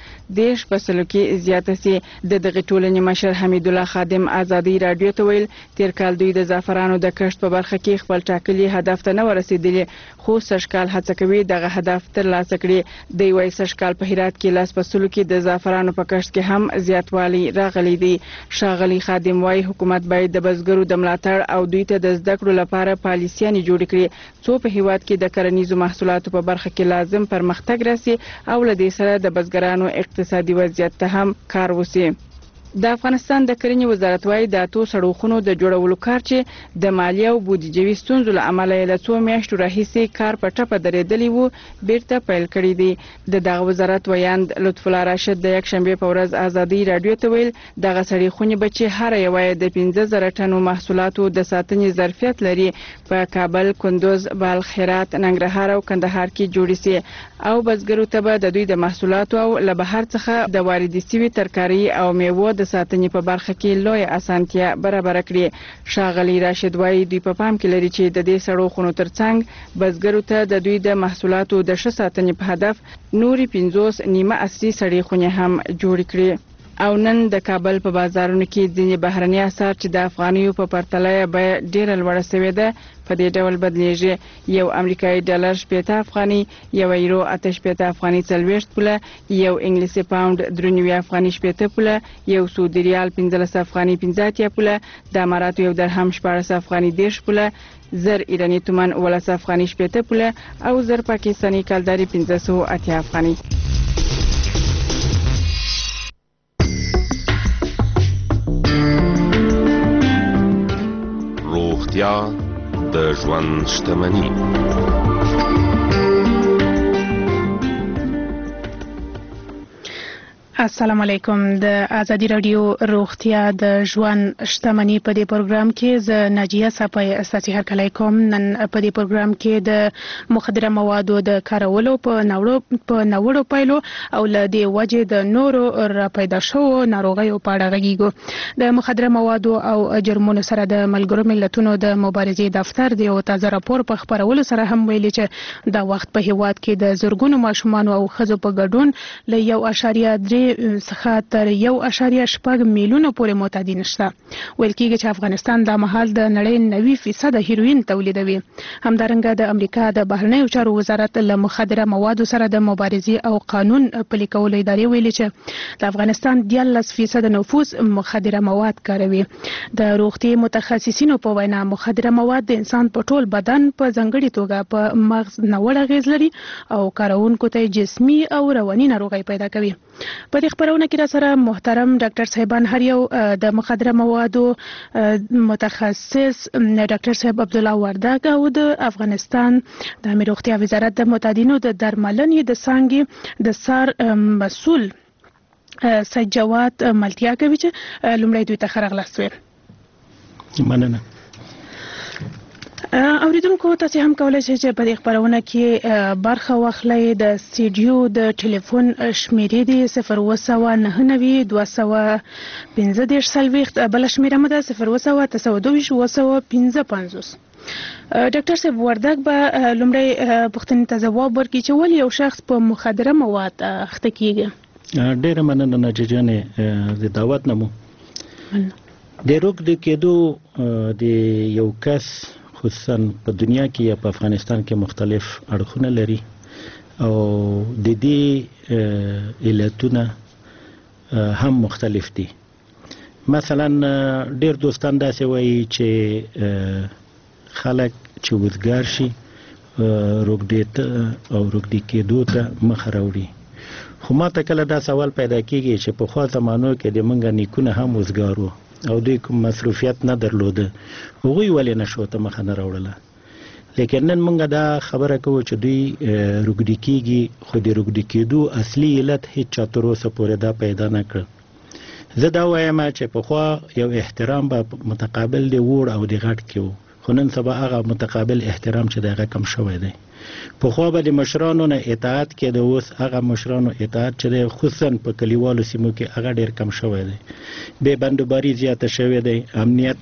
10% کې زیاته سي. د دغه ټولنې مشر حمید الله خادم ازادي رادیو ته ویل تیر کال دوی د زعفرانو د کښت په برخه کې خپل ټاکلي هدف ته نه ورسېدلي، خو سږ کال هڅه کوي دغه هدف ترلاسه کړي. دی وايي سږ کال په هرات کې لاس په سلو کې د زعفرانو په کښت کې هم زیاتوالی راغلی دی. ښاغلي خادم وايي حکومت باید د بزګرو د ملاتړ او دوی ته د زده کړو لپاره پالیسیانې جوړ کړي څو په هیواد کې د کرنیزو محصولاتو په برخه کې لازم پرمختګ راسي او له دې سره د بزګرانو اقتصادي وضعیت ته هم کار وشي. د افغانستان د کرنې وزارت وايي د 2 سړکونو د جوړولو کار چې د مالی او بودیجوي ستونزو له امله له 2 میاشتو راهیسې کار په ټپه درېدلی وو بیرته پیل کړی دی. دغه وزارت ویاند لطف الله راشد د یکشنبه په ورځ ازادي رادیو ته ویل دغه سړکونه به چې هر یو د 15000 ټنو محصولاتو د ساتنې ظرفیت لري په کابل، کندوز، بلخ، هرات، ننګرهار او کندهار کې جوړ شي او بزګرو ته به د دوی د محصولاتو او له بهر څخه د واردې شوي ترکاري او میوو د ساتنې په برخه کې لوی اسانتیا برابر کړي. ښاغلي راشد وايي دوی په پام کې لري چې د دې سړکونو ترڅنګ بزګرو ته د دوی د محصولاتو د ښه ساتنې په هدف نوري 50 نیمه اصلي سړکونه هم جوړ کړي. او نن د کابل په بازارونو کې ځینې بهرني اسعار چې د افغانیو په پرتله بیه ډیره لوړه شوې ده په دې ډول بدلیږي. یو امریکایي ډالر 80 افغاني، یو یورو 80 افغاني 40 پوله، یو انګلیسي پاوند 93 افغاني 80 پوله، یو سعودي ریال 15 افغاني 15 پوله، د اماراتو یو درهم 14 افغاني 10 پوله، زر ایرانی تومان 12 افغاني 80 پوله او زر پاکستاني کلداري 580 افغاني. روغتیا د ژوند شتمني. السلام علیکم. د ازادي رادیو روغتیا د ژوند شتمني په دې پروګرام کې ز ناجیه صفای اساسي هرکلی کوم. نن په دې پروګرام کې د مخدره موادو د کارولو په نوړو پایلو او له دې وجې د نورو را پیدا شوو ناروغیو په اړه غږیږو. د مخدره موادو او جرمونو سره د ملګرو ملتونو د مبارزې دفتر د یو تازه راپور په خپرولو سره هم ویلي چې دا وخت په هیواد کې د زرګونو ماشومان او ښځو په ګډون له 1.3 څخه تر 1.6 میلیونو پورې معتادین شته. ویل کېږي چې افغانستان د مهال د نړۍ 90% هیروین تولیدوي. همدارنګه د امریکا د بهرنیو چارو وزارت له مخدره موادو سره د مبارزې او قانون پلي کولو ادارې ویلي چې د افغانستان 14% نفوس مخدره مواد کاروي. د روغتي متخصصینو په وینا مخدره مواد د انسان په ټول بدن په ځانګړي توګه په مغز ناوړه اغیز لري او کارونکو ته جسمي او رواني ناروغۍ پیدا کوي. په دې خبرونه کې را سره محترم ډاکټر صاحبان هر یو د مخدره موادو متخصص ډاکټر صاحب عبدالله وردګ او د افغانستان د عامه روغتیا وزارت د معتادینو د درملنې د څانګې د سار مسؤل سید جواد ملتیا کوي چې لومړی دوی ته ښه راغلاست ویل. مننه. اوریدونکو تاسو هم کولای شئ چې په دې خبرونه کې برخه واخلئ. د سټډیو د ټلیفون شمیرې دی 0909215 بل شمیره مده 0909225. ډاکټر صاحب وردګ به لومړی پوښتنې ته ځواب ورکړي چې ولې یو شخص په مخدره مواد اخته کیږي. ډیره مننه ناجیه جانې د دعوت نه مو. د روږدي کېدو د یو کس خصوصا په دنیا کې یا په افغانستان کې مختلف اړخونه لري او د دې علتونه هم مختلف دي. مثلا ډېر دوستان داسې وایي چې خلک چې وزګار شي روږدي ته او روږدي کېدو ته مخه راوړي. خو ما ته کله دا سوال پیدا کېږي چې په خوا زمانو کې د منګه نیکونه هم وزګار وو او دوی کوم مصروفیت نه درلوده، هغوی ولې نشو ته مخه نه راوړله. لیکن نن موږ دا خبره کوو چې دوی روږدي کېږي، خو د روږدي کېدو اصلي علت هیڅ چا تر اوسه پورې دا پیدا نه کړ. زه دا وایم چې پخوا یو احترام به متقابل دی وړ او د غټ کې و، خو نن سبا هغه متقابل احترام چې دی هغه کم شوی دی. پخوا به د مشرانو نه اطاعت کېده، اوس هغه مشرانو اطاعت چې دی خصوصا په کلیوالو سیمو کې هغه ډېر کم شوی دی. بې بندوباري زیاته شوې دی، امنیت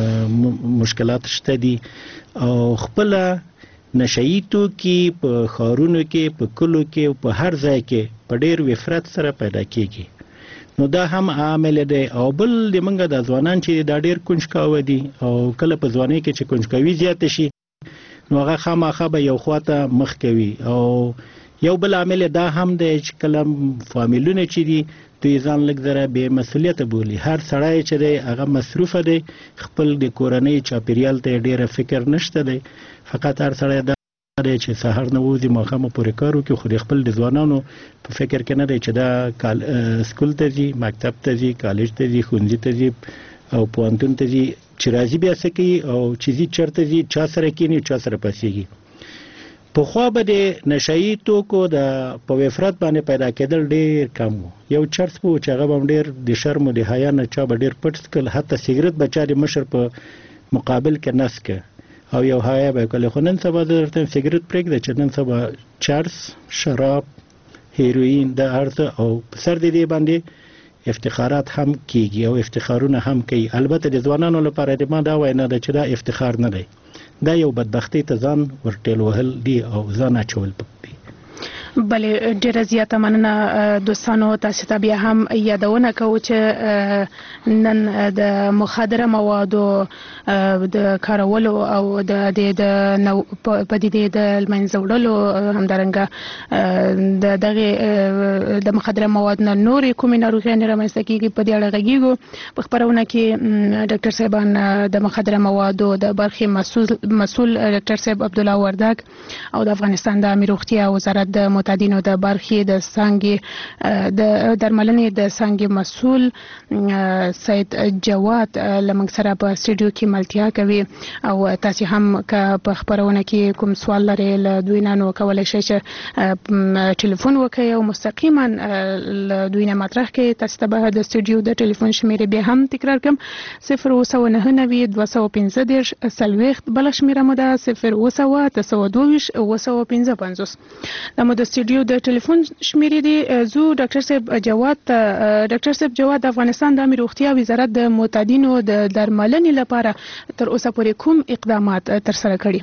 مشکلات شته دي او خپله نشهیي توکي په ښارونو کې په کلو کې او په هر ځای کې په ډېر وفرت سره پیدا کېږي. نو دا هم عامل دی. او بل د موږ د ځوانان چې دا ډېر کنجکاوه دي او کله په ځوانۍ کې چې کنجکاوي زیاته شي نو هغه خامخا به یو خواته مخ کوي. او یو بل عامل دا هم دی چې کله فامیلونه چې دي دوی ځان لږ ذره بې مسؤلیته بولي. هر سړی چې دی هغه مصروفه دی، خپل د کورنۍ چاپیریال ته ډېره فکر نشته دی. فقط هر سړی دا دی چې سهار نه وځي ماښامه پورې کار وکړي، خو د خپل د ځوانانو په فکر کې نه دی چې دا سکول ته ځي، مکتب ته ځي، کالج ته ځي، ښوونځي ته ځي او پوهنتون ته ځي، چې راځي بیا څه کوي او چې ځي چېرته ځي، چا سره کښېني، چا سره پاڅېږي. پخوا به د نشهیي توکو په وفرت باندې پیدا کېدل ډېر کم و. یو چرس به و چې هغه به هم ډېر د شرم و د حیا نه چا به ډېر پټ څکل، حتی سګرټ به چا د مشر په مقابل کې نسکه او یو حیا به یې کړل. خو نن سبا زه درته سګرټ پرېږده چې نن سبا چرس، شراب، هیروین دا هر څه او په سر د دې باندې افتخارات هم کیږي او افتخارونه هم کوي. البته د ځوانانو لپاره د ما دا وینا ده چې دا افتخار نه دی، دا یو بدبختۍ ته ځان ورټېل وهل دي او ځان اچول دي. بلې ډېره زیاته مننه دوستانو. تاسو ته بیا هم یادونه کوو چې نن د مخدره موادو د کارولو او د پدیدې د منځه وړلو، همدارنګه د مخدره موادو نه نورې کومې ناروغیانې رامنځته کېږي په دې اړه غږیږو. په خپرونه کې ډاکټر صاحبان د مخدره موادو د برخې مسؤل ډاکټر صاحب عبدالله وردګ او د افغانستان د عامه روغتیا وزارت د معتادینو د برخې د څانګې د درملنې د څانګې مسؤل سید جواد لمنګ سره په سټوډیو کې ملتیا کوي او تاسو هم که په خبرونه کې کوم سوال لرئ له دوی نه نو کولای شئ چې ټلیفون وکړئ او مستقیما له دوی نه مطرح کړئ. تاسو ته به د سټوډیو د ټلیفون شمیرې بیا هم تکرار کوم 0299215 بل شمیره مو ده 0292255. د مو د سټوډیو د ټلیفون شمیرې دي. زو ډاکټر صاحب جواد د افغانستان د عامه روغتیا وزارت د معتادینو د درملنې لپاره تر اوسه پورې کوم اقدامات ترسره کړي؟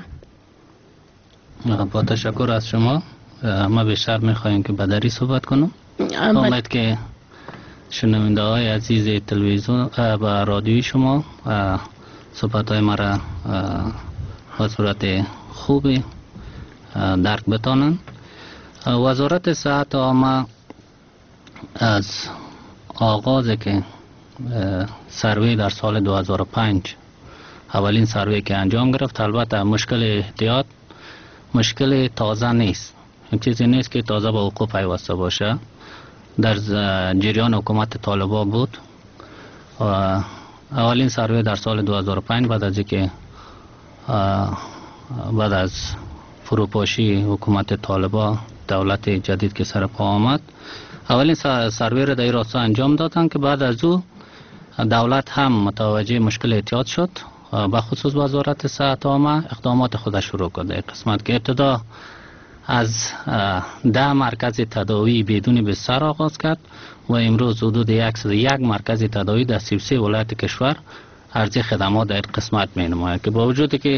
با تشکر از شما. ما بیشتر میخواهیم که بدری صحبت کنم. امید که شنونده های عزیز تلویزیون و رادیوی شما صحبت های ما را به صورت خوبی درک بتانند. وزارت صحت عامه از آغاز که سروی در سال 2005 اولین سروی که انجام گرفت، البته مشکل احتیاط مشکل تازه نیست، این چیزی نیست که تازه به وقوع پیوسته باشه. در جریان حکومت طالبان بود. اولین سروی در سال 2005 بعد از اینکه بعد از فروپاشی حکومت طالبان دولت جدید که سر پا آمد، اولین سروی را در این راستا انجام دادند که بعد از او دولت هم متوجه مشکل احتیاط شد، به خصوص وزارت صحت عامه اقدامات خود شروع کرده. قسمت که ابتدا از 10 مرکز تداوی بدون بستر آغاز کرد و امروز حدود 101 مرکز تداوی در 33 ولایت کشور عرضه خدمات در قسمت می نماید که با وجودی که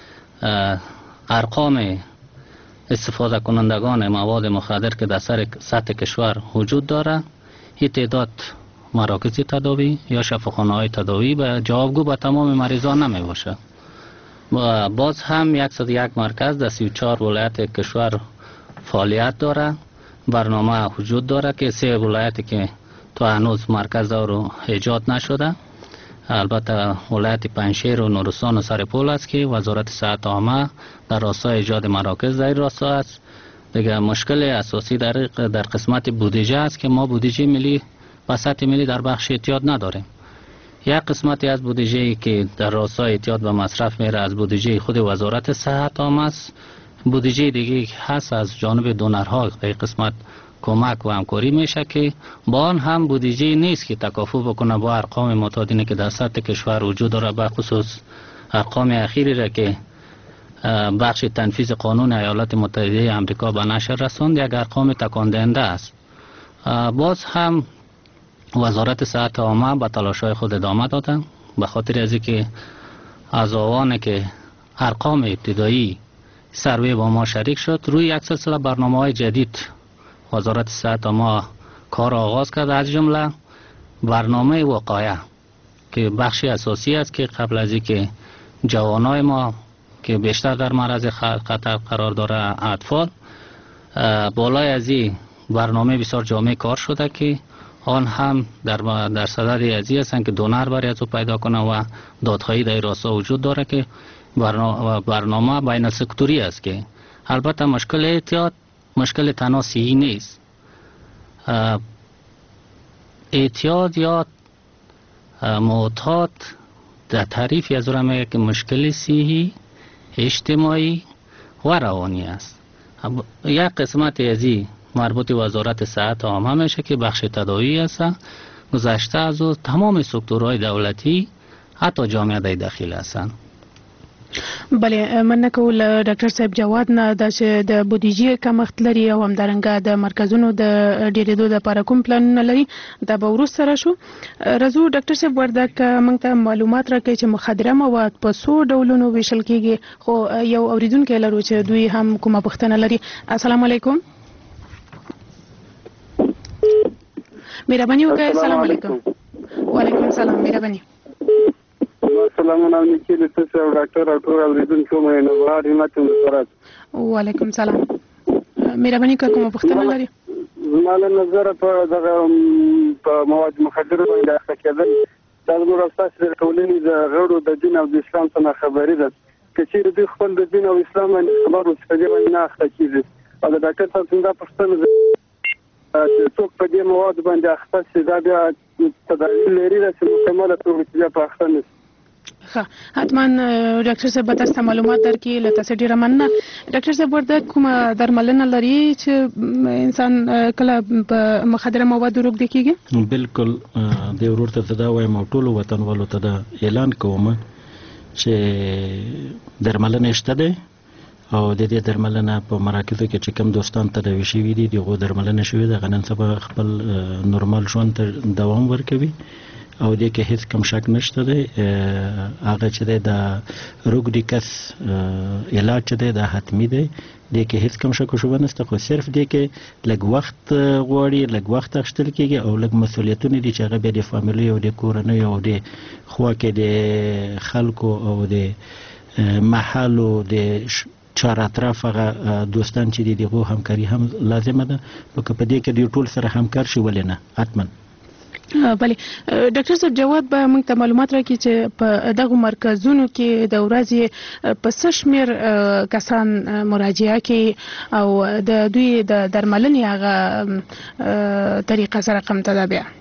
ارقام استفاده کنندگان مواد مخدر که در سطح کشور وجود داره، این تعداد مراکز تداوی یا شفاخانه های تداوی به جوابگو به تمام مریضان نمی باشه. باز هم 101 مرکز در 34 ولایت کشور فعالیت داره. برنامه وجود داره که 3 ولایتی که تا هنوز مرکز رو ایجاد نشده، البته ولایت پنجشیر و نورستان و سرپول است که وزارت صحت عامه در راستای ایجاد مراکز در این راستا است. دیگه مشکل اساسی در قسمت بودجه است که ما بودجه ملی و سطح ملی در بخش احتیاط نداریم. یک قسمتی از بودجه که در راستای احتیاط و مصرف میره از بودجه خود وزارت صحت عامه است. بودجه دیگه هست از جانب دونرها در قسمت کمک و همکاری میشه که با آن هم بودجه نیست که تکافو بکنه با ارقام معتادینی که در سطح کشور وجود داره، به خصوص ارقام اخیری را که بخش تنفیذ قانون ایالات متحده آمریکا به نشر رساند، یک ارقام تکان دهنده است. باز هم وزارت صحت عامه به تلاش‌های خود ادامه داده، به خاطر از اینکه اعضایان که ارقام ابتدایی سروی با ما شریک شد، روی یک سلسله برنامه‌های جدید وزارت صحت عامه کار آغاز کرد، از جمله برنامه وقایه که بخشی اساسی است که قبل از اینکه جوانای ما که بیشتر در معرض خطر قرار داره، اطفال، بالای از این برنامه بسیار جامع کار شده که آن هم در صدد ازی هستند که دونر برای از او پیدا کنه و دادخواهی در راستا وجود داره که برنامه بین سکتوری است که البته مشکل احتیاط مشکل تنها صحی نیست. احتیاط یا معتاد در تعریفی از اون میگه که مشکل صحی، اجتماعی و روانی است. یک قسمت ازی مربوط وزارت صحت عامه میشه که بخش تداوی است. گذشته از او تمام سکتورهای دولتی حتی جامعه داخل هستند. بله، مننه کول ډاکټر صاحب جواد نه د بودیجې کمښت لري او همدارنګه د مرکزونو د ډیرېدو لپاره کوم پلانونه لري، دا به وروسته راشو. راځو ډاکټر صاحب وردک موږ ته معلومات راکړئ چې مخدره مواد په څو ډولونو ویشل کیږي، خو یو اوریدونکی لرو چې دوی هم کومه پوښتنه لري. السلام علیکم. مهرباني وکړئ. السلام علیکم. وعلیکم السلام. مهرباني. سلامونه نیکی له تاسو او ډاکټر او ټول اوریدونکو مې نه وړاندې ماته ورسره. وعلیکم السلام. مهرباني وکړئ کومه پوښتنه لري؟ زما نظر په دغه په مواد مخدره باندې اخته کېدل دا زموږ اساس د ټولنې د غړو د دین او د اسلام څخه خبرې ده، چې دوی خپل د دین او اسلام باندې خبر اوسېږي باندې نه اخته کیږي او د ډاکټر صاحب څنګه پښتنه چې څوک په دې مواد باندې اخته شي دا بیا تداوی لري چې مکمله توګه چې په اخته نشي. حتما ډاکټر صاحب تاسو ته معلومات درکړي له تاسو ډیره مننه. ډاکټر صاحب ورته کومه درملنه لري چې انسان کله په مخدره موادو روږدي کیږي؟ بالکل د ورور ته دا وایم او ټول وطنوالو ته دا اعلان کوم چې درملنه شته ده او د دې درملنه په مراکزو کې چې کوم دوستان تداوي شوي دي دغه درملنه شوې ده غنن سبا خپل نورمال ژوند ته دوام ورکوي او دې کې هیڅ کم شک نشته دی. هغه چې د روږدي کس علاج چې دی دا حتمی دی، دې کې هیڅ کم شک شوبه نشته، خو صرف دې کې لږ وخت غواړي، لږ وخت اخیستل کېږي او لږ مسؤلیتونه دي چې هغه بیا د فامیلي او د کورنۍ او د خوا کې د خلکو او د محلو د چار اطراف هغه دوستان چې دي دغه همکاري هم لازمه ده. نو که په دې کې د ټول سره همکار شي ولې نه حتما. بله ډاکټر صاحب جواد به موږ ته معلومات راکړي چې په دغه مرکزونو کې د ورځې په څه شمېر کسان مراجعه کوي او د دوی د درملنې هغه طریقه سره رقم ته ده بیا؟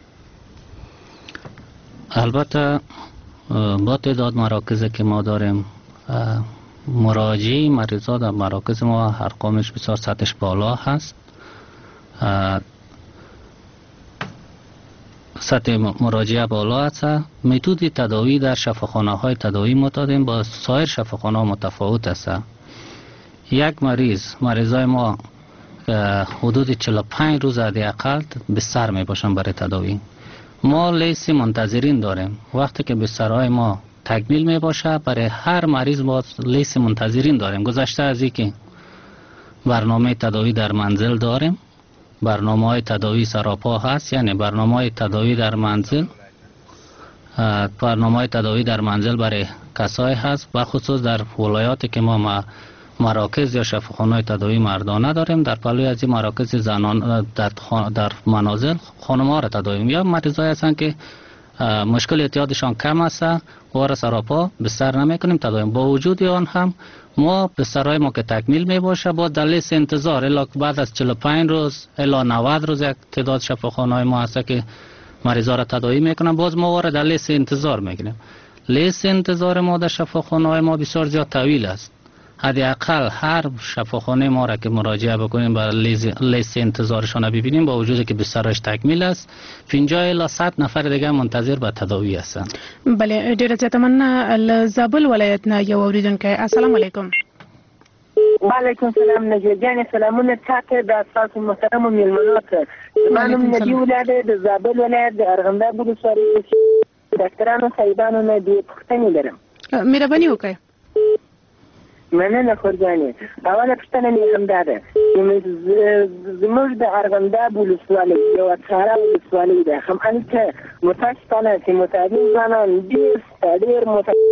البته با تعداد مراکز که ما داریم مراجعه مریضا در مراکز ما ارقامش بسیار سطحش بالا هست. سطح مراجعه بالا است. متد تداوی در شفاخانه های تداوی معتادین با سایر شفاخانه ها متفاوت است. یک مریضای ما حدود 45 روز حداقل بستر می باشن برای تداوی. ما لیست منتظرین داریم. وقتی که بسترهای ما تکمیل می باشه برای هر مریض ما لیست منتظرین داریم. گذشته از اینکه برنامه تداوی در منزل داریم، برنامه های تداوی سراپا هست، یعنی برنامه های تداوی در منزل، برنامه های تداوی در منزل برای کسای هست، بخصوص در ولایاتی که ما مراکز یا شفاخانه تداوی مردانه داریم. در پلوی از این مراکز زنان در منازل خانم‌ها را تداوی یا مریضایی هستند که مشکل اعتیادشان کم است وارد سراپا بستر نمیکنیم تداوی. با وجود آن هم ما بسترهای ما که تکمیل می باشه با در لیست انتظار الا بعد از 45 روز الا 90 روز یک تعداد شفاخانه‌های ما هست که مریضا را تداوی میکنن، باز ما وارد در لیست انتظار میگیریم. لیست انتظار ما در شفاخانه‌های ما بسیار زیاد طویل است. حداقل هر شفاخانه ما را که مراجعه بکنیم برای لیست انتظارشان ببینیم با وجودی که بسترش تکمیل است 50 الی 100 نفر دیگه منتظر به تداوی هستند. بله ډیره زیاته مننه. زابل ولایت نه یو اوریدونکی. السلام علیکم. وعلیکم السلام نجیب جان، سلامونه تاسو د تاسو محترم میلمنو ته. منم نجیب ولایت د زابل ولایت د ارغنداب ولسوالۍ ډاکټرانو صاحبانو نه د پښتنې لرم. مهرباني وکړئ. مننه خورجانې. اوله پوښتنه مې همدا ده چې زموږ د ارغنداب ولسوالۍ یوه ساره ولسوالۍ ده، همالته متاسفانه چې متعدد ځوانان ډېر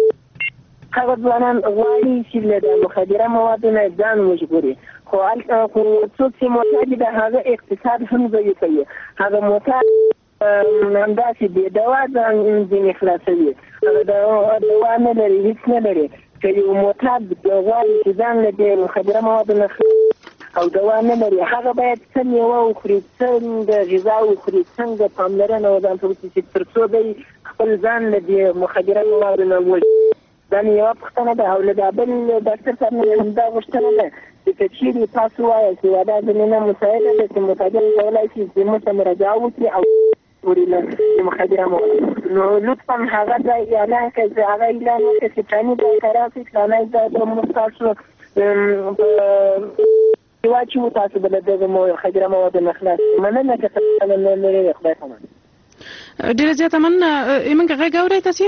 هغه ځوانان غواړي چې له مخدره موادو نه ځان وژغوري، خو څوک چې معتاد دي هغه اقتصاد هم ضعیف کوي، هغه معتاد همداسې بې دوا ځان ځینې خلاصوي، هغه دوا نه لري، هېڅ نه لري. که یو معتاد غواړي چې ځان له دې مخدره موادو نه او دوا نه لري، هغه باید څه میوه وخوري، څنګه غذا وخوري، څنګه پاملرنه ورځان ته وکړي چې تر څو دی خپل ځان له دې مخدره موادو نه وژغوري. دا مې یوه پوښتنه ده. او له دا بل ډاکټر صاحب نه همدا غوښتنه ده چې که چېرې تاسو وایاست چې دا زمینه مساعده ده چې متعدل کولی شي زموږ ته مراجعه وکړي او پورې له مخدره موادو، نو لطفا هغه ځای اعلان کړئ چې هغه اعلان وکړي چې فلاني ځای ته راسئ، فلانی ځای ته موږ تاسو واچوو، تاسو به له دغه مخدره موادو نه خلاص شئ. مننه که تاسو نه لرئ. خدای پامان. ډېره زیاته مننه. موږ غږ اورئ تاسې؟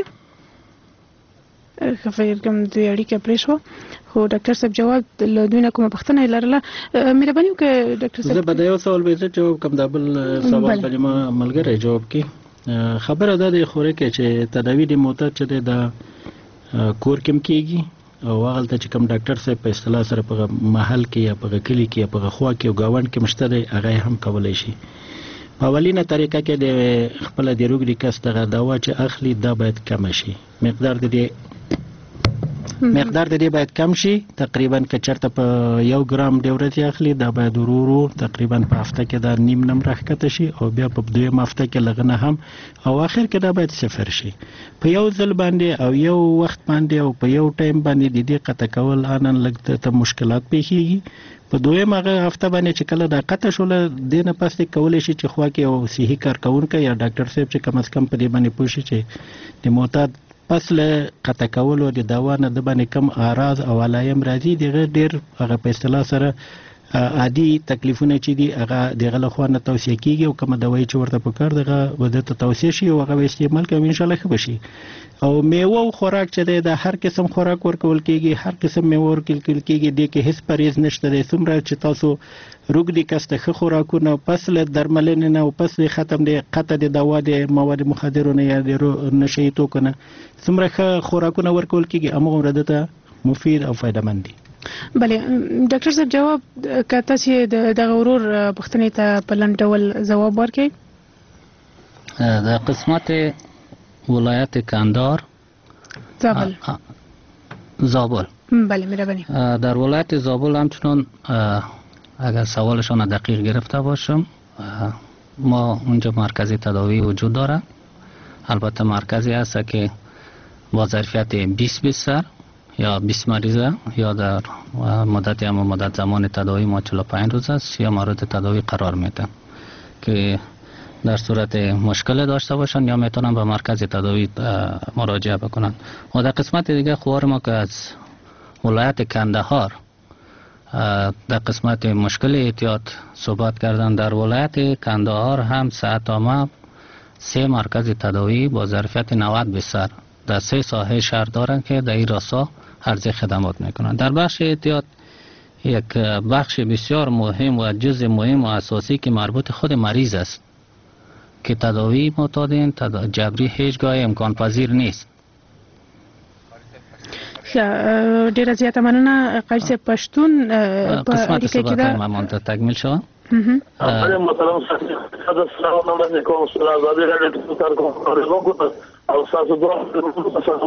خفیر کوم دوی اړیکه پرې شوه، خو ډاکټر صاحب جواب له دوی نه کومه پوښتنه یې لرله. مهرباني وکړئ ډاکټر صاحب. زه به د یو سوال به زه جواب کوم، دا بل سوال به ما ملګری جواب کړي. خبره دا دی خورې کې چې تداوی د معتاد چې دی دا کور کې هم کېږي او هغلته چې کوم ډاکټر صاحب په اصطلاح سره په محل کې یا په کلي کې یا په خوا کې او ګاونډ کې مشته دی هغه هم کولی شي. په اولینه طریقه کې د خپله د روږدي کس دغه دوا چې اخلي دا باید کمه شي، مقدار د دې مقدار د دې باید کم شي. تقریبا که چېرته په 1 ګرام د ورځې اخلي دا باید ورو تقریبا په هفته کې دا نیم نم راښکته شي او بیا په 2 هفته کې لږ نه هم او آخر کې دا باید 0 شي. په یو ځل باندې او یو وخت باندې او په یو ټایم باندې د دې قطع کول انن لږ ته مشکلات پیښیږي. په 2 هفته باندې چې کله دا قطع شول د نه پس کولای شي چې خوا کې او صحي کارکونکو یا ډاکټر صاحب چې کم از کم په دې باندې پوښي چې د معتاد پس له قطع کولو د دوا نه د باندې کم اعراض او علایم راځي دغه ډیر هغه په اصطلاح سره عادي تکلیفونه چې دي هغه دغه له خوا نه توصیه کیږي او کوم دوايي چې ورته پکار دغه ودته توصیه شي او هغه استعمال کوي ان شاء الله ښه بشي. او میوه او خوراک چې د هر قسم خوراک ورکول کیږي هر قسم میوه ورکول کیږي د کې هیڅ پرهیز نشته د څومره چې تاسو روغ دي کسته ښه خوراکونه پس له درملنې نه او پس ختم دي قطع د دوا د مواد مخدرو نه یا د نشي توکو نه څومره ښه خوراکونه ورکول کیږي هغه ورته مفید او فایده مند دي. بله ډاکټر صاحب جواب کته چې د غورور پښتنې ته په لنډ ډول جواب ورکړي. د قسمت ولایت کندهار زابل بله مهربانی. در ولایت زابل همچنان اگر سوالشان دقیق گرفته باشم ما اونجا مرکز تداوی وجود داره. البته مرکزی هست که با ظرفیت 20 بستر یا 20 مریضه یا در مدت زمان تداوی ما 45 روز است یا مورد تداوی قرار میده که در صورت مشکل داشته باشن یا میتونن به مرکز تداوی مراجعه بکنن. و در قسمت دیگه خوار ما که از ولایت کندهار در قسمت مشکل احتیاط صحبت کردن. در ولایت کندهار هم ساعتامه 3 مرکز تداوی با ظرفیت 90 بستر در 3 ساحه شهر دارن که در این راستا عرضه خدمات میکنن. در بخش احتیاط یک بخش بسیار مهم و جزء مهم و اساسی که مربوط خود مریض است که تداوی معتادین جبری هیچگاه امکان پذیر نیست. ډیره زیاته مننه قیس پښتون په اړیکه کې دا مونږ تکمیل شو. السلام علیکم او تاسو دوه تاسو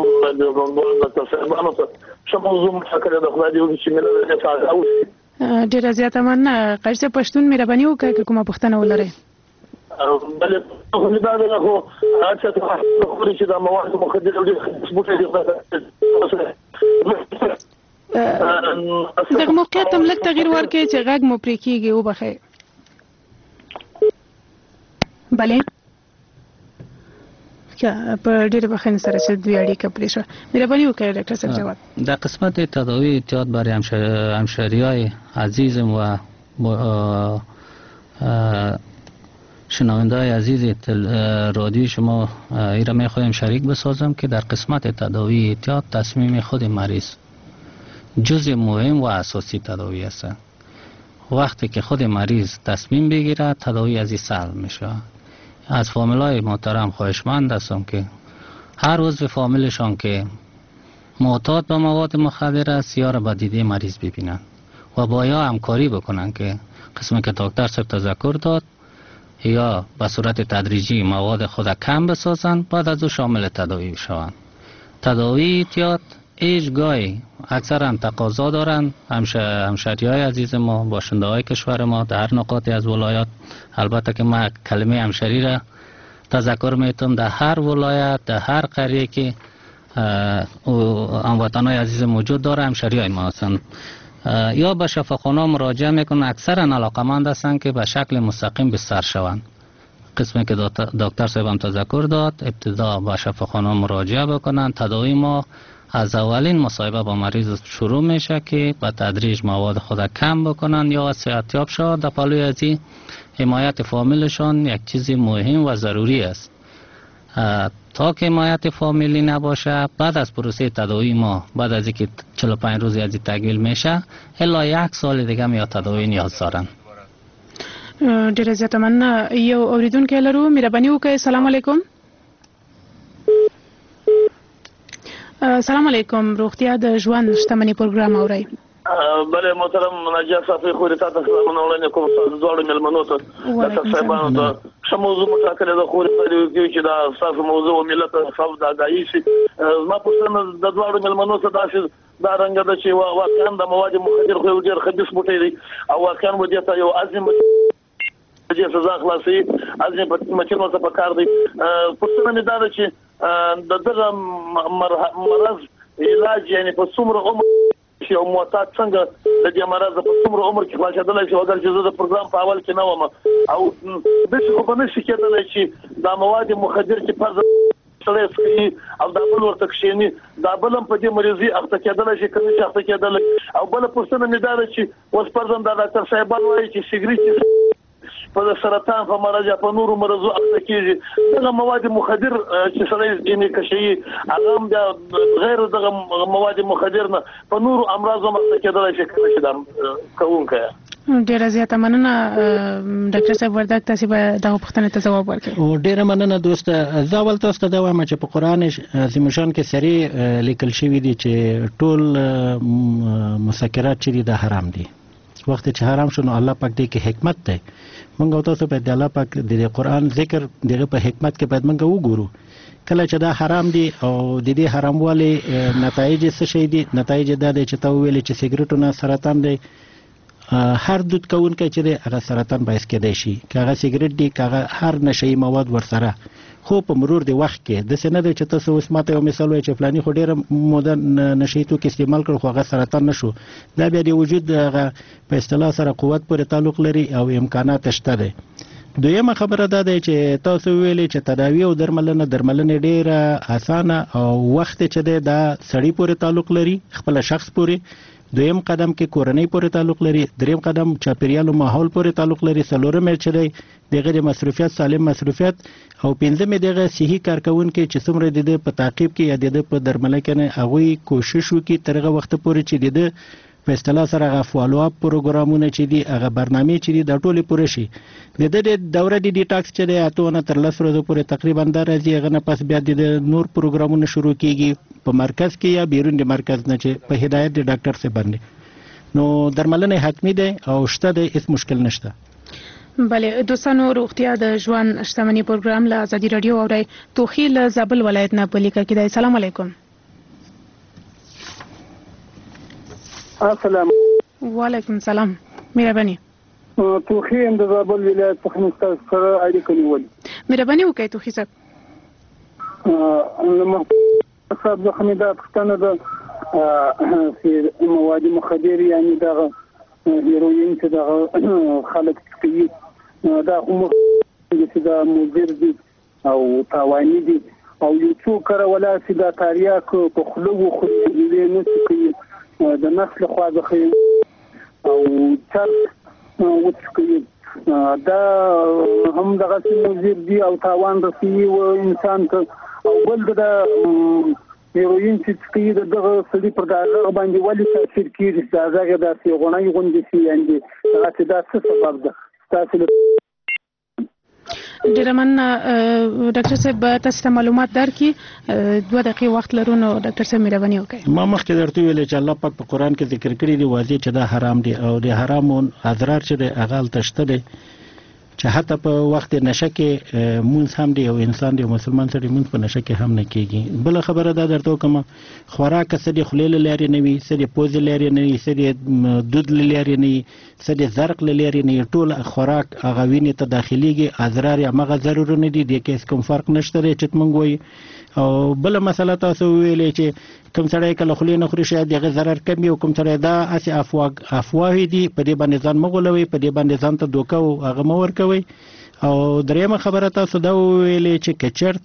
ډیره زیاته مننه قیس پښتون مهرباني وکړئ کومه پوښتنه ولرئ. بله خو دا نه خو اته خو چې دا مواد مخدر دي دغه موقعیت هم لږ تغییر ورکړي چې غږ مو پرې کېږي وبخئ. بله په ډېره بخښنې سره چې دوی اړیکه پرې شوه. مهرباني وکړئ ډاکټر صاحب جواب. در قسمت تداوی احتیاط برای همشهری‌های عزیزم و شنونده های عزیز رادیوی شما ای را میخوایم شریک بسازم که در قسمت تداوی احتیاط تصمیم خود مریض جزء مهم و اساسی تداوی است. وقتی که خود مریض تصمیم بگیره تداوی از این سهل میشه. از فامیلای محترم خواهشمند هستم که هر عضو فامیلشان که معتاد به مواد مخدر است یا را به دیده مریض ببینن و با یا همکاری بکنن که قسمی که دکتر صاحب تذکر داد یا به صورت تدریجی مواد خود کم بسازن بعد از او شامل تداوی شوند. تداوی احتیاط هیچگاهی اکثرا تقاضا دارن. همشهری‌های عزیز ما باشنده های کشور ما در هر نقاطی از ولایات، البته که من کلمه همشهری را تذکر میتونم، در هر ولایت در هر قریه که هموطنای عزیز موجود داره همشهری‌های ما هستند یا به شفاخانه مراجعه میکنن. اکثرا علاقمند هستند که به شکل مستقیم بستر شوند. قسمی که دکتر صاحب هم تذکر داد ابتدا به شفاخانه مراجعه بکنن. تداوی ما از اولین مصاحبه با مریض شروع میشه که به تدریج مواد خود کم بکنن یا صحتیاب شود. در پلوی از این حمایت فامیلشان یک چیز مهم و ضروری است. تا که حمایت فامیلی نباشه بعد از پروسه تداوی ما بعد از اینکه 45 روزی از این تکمیل میشه الا 1 سال دیگه یا تداوی نیاز دارن. ډیره زیاته مننه. یو اوریدونکی لرو، مهرباني وکړئ. سلام علیکم. سلام علیکم. روغتیا د ژوند شتمنۍ پروګرام اورئ. بله محترم ناجیه صافی خوري تاسو سلام وړاندې کوم تاسو ډول ملمنو ته تاسو صاحبانو ته څه موضوع مشاکله د خوري په یو کې دا تاسو موضوع ملت صاحب دا غایي شي ما پوښتنه د ډول ملمنو ته تاسو دا رنګ د چې واقعا د مواد مخدر خو ډیر خبيث بوټي دي او واقعا ودیته یو عزم چې سزا خلاصي عزم په مچنو څخه پکار دي پوښتنه مې دا ده چې د دغه مرض علاج یعنی په څومره عمر او معتاد څنګه د دې مرز په څومره عمر کې خلاصېدل شي اگر چې زه د پروګرام په اول کې نه وم او د څه په نشي کېدل چې د مواد مخدر چې فرض سره سکي او د بل ورته کښینی د بل په دې مریضي اخته کېدل شي کله چې اخته کېدل او بل پرسنه مې دا چې اوس پرځم د ډاکټر صاحبان وایي چې سیګریټ په سرطان په مرض په نورو مرزو اخته کېږي دغه مواد مخدر چې سره یې کشي هغه د غیر دغه مواد مخدر نه په نورو امراضو اخته کېدل شي کله چې دا کوونکه ډیره زیاته مننه ډاکټر صاحب وردګ تاسو به دغه پوښتنې ته جواب ورکړئ او ډیره مننه دوسته زه ول تاسو ته دا وایم چې په قران عظیم شان کې سری لیکل شوی دی چې ټول مسکرات چې د حرام دي وخت چې حرام شونه الله پاک دې کې حکمت ده مونږ تاسو په الله پاک د قران ذکر دغه په حکمت کې باید مونږ وګورو کله چې دا حرام دي او د دې حرام والی نتایج څه شي دي نتایج دا دي چې تا ویل چې سیګریټونه سرطان دي هر دود کوونکی چې د هغه سرطان باعث کېدای شي کاغه سیګریټ دي کاغه هر نشي مواد ورسره خو په مرور د وخت کې د سینه د چې تاسو اوس ماته یو مثال وایي چې فلاني خو ډیره موده نشي تو کې استعمال کړ خو هغه سرطان نشو دا بیا د وجود هغه په اصطلاح سره قوت پورې تعلق لري او امکانات شته دي دویمه خبره ده چې تاسو ویلي چې تداوی او درملنه ډیره اسانه او وخت چې دا سړی پورې تعلق لري خپل شخص پورې دویم قدم کې کورنۍ پورې تعلق لري دریم قدم چاپیریال او ماحول پورې تعلق لري څلورم چې دی دغه د مصرفیت سالم مصرفیت او پنځم دغه صحي کارکونکو چې څومره د په تعقیب کې یا د په درملنه کې هغه کوشش وکړي ترغه وخت پورې چې د په اصطلاح سره هغه فالو اپ پروګرامونه چې دي هغه برنامه چې دي د ټوله پوره شي د دوره د ډیټاکس چې دی اتونه تر 10 ورځې پورې تقریبا درځي هغه نه پس بیا د نور پروګرامونه شروع کیږي په مرکز کې یا بیرون د مرکز نه چې په هدایت د ډاکټر څخه باندې نو درملنه حتمی ده او شته د هیڅ مشکل نشته بله دوستانو روغتیا د ژوند شتمنۍ پروګرام له ازادي رادیو اوري توخیل زابل ولایت نه په لیکه کې دی السلام علیکم السلام وعلیکم السلام مهرباني توخی د زابل ولایت څخه مستقر سره اړیکه نیولې مهرباني وکړئ توخی صاحب نو صاحب د خمیده پښتنه د مواد مخدر یعنی دا هیروین چې دا خلک کوي دا هم چې دا مضر دي او تاواني دي او یو څو کړه ولا چې دا تاریخ په خلوو خو دې نه کوي د نسل خوا د خي او تر وڅکي دا هم دغه مضر دي او تاوان رسي او انسان ته او بل دا هیروین چې کوي دغه سړي پر دغه باندې ولې تاثیر کوي دا هغه داسې غونای غونډې شي یعنی هغه دا څه سبب ده تاسو ډیره مننه ډاکټر صاحب تاسو ته معلومات درکړي 2 دقیقې وخت لرو نو ډاکټر صاحب مهرباني وکړئ ما مخکې درته ویل چې الله پاک په قران کې ذکر کړی دی واضح چې دا حرام دي او د حرامو اضرار چې د اغال تشته دي چې حتی په وخت نشه کې مونږ هم دی او انسان دی مسلمان سره مونږ په نشه کې هم نه کیږي بل خبره دا درته کوم خوراک سړي خلیل لري نه وي سړي پوز لري نه وي سړي دود لري نه وي سړي زرق لري نه ټول خوراک هغه وینې ته داخليږي اضرار یې هغه ضروري نه دي د کې کوم فرق نشته چې مونږ وایي او بل مسله تاسو ویلې چې کوم سړی کله خلی نه خوري شاید دغه ضرر کمی او کوم سړی دا اسی افواه دي په دې باندې ځان مغولوي په دې باندې ځان ته دوکه او هغه مور کوي او دریمه خبره تاسو دا ویلې چې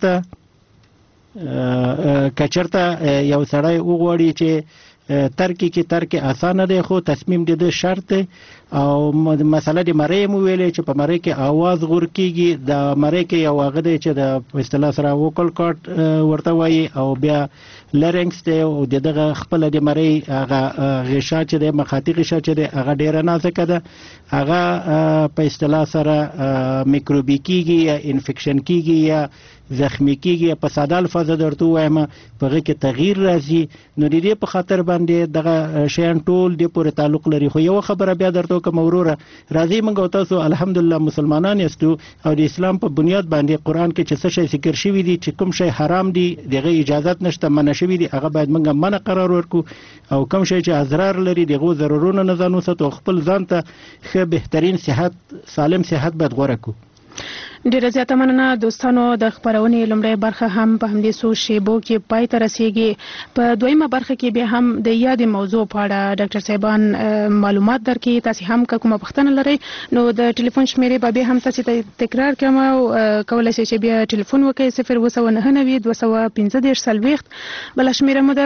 کچرته یو سړی وغوړي چې ترک اسانه دی خو تصمیم د شرط او مسله د مری مو ویلې چې په مری کې आवाज غور کیږي د مری کې یو هغه دی چې د اصطلاح سره وکل کارت ورته وایي او بیا لرنګس دی او دغه خپل د مری هغه غشا چې د مخاطی غشا چې د هغه ډیره نازکه ده هغه په اصطلاح سره میکروبی کیږي یا انفیکشن کیږي یا زخمی کیږي په ساده الفاظ درته وایم په هغه کې تغییر راځي نو د دې په خاطر باندې باندې دغه شیان ټول د پورې تعلق لري. خو یو خبره بیا درته کوم وروره، راځي موږ تاسو الحمدلله مسلمانان یاستو او د اسلام په بنیاد باندې قران کې چې څه شی ذکر شوی دي چې کوم شی حرام دي دغه اجازه نشته، منع شوی دي، هغه باید موږ منع قرار ورکو، او کوم شی چې اضرار لري دغه ضررونه نه ځانو ستو خپل ځان ته ښه بهترین صحت سالم صحت باید غوړه کو. ډیره زیاته مننه دوستانو. د خبرونې لومړی برخه هم په همدې څو شیبو کې پای ته رسیږي. په دویمه برخه کې بیا هم د یادې موضوع په اړه ډاکټر صاحبان معلومات درکړي. تاسو هم کومه پوښتنه لرئ نو د ټلیفون شمیرې به هم تاسو ته تکرار کوم او کولای شئ چې بیا ټلیفون وکړئ 0299215 بل شمیره مو ده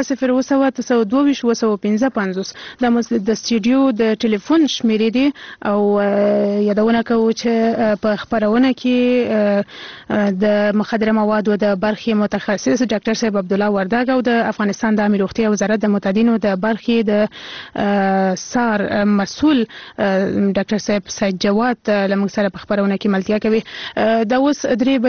0292255 دا مو د سټوډیو د ټلیفون شمیرې دي او یادونه کوو چې په خبرونه کې د مخدره موادو د برخې متخصص ډاکټر صاحب عبد الله وردګ او د افغانستان د عامه روغتیا وزارت د معتادینو د برخې د سار مسؤل ډاکټر صاحب سید جواد لمغ سره په خبرونه کې ملتیا کوي. دا اوس درې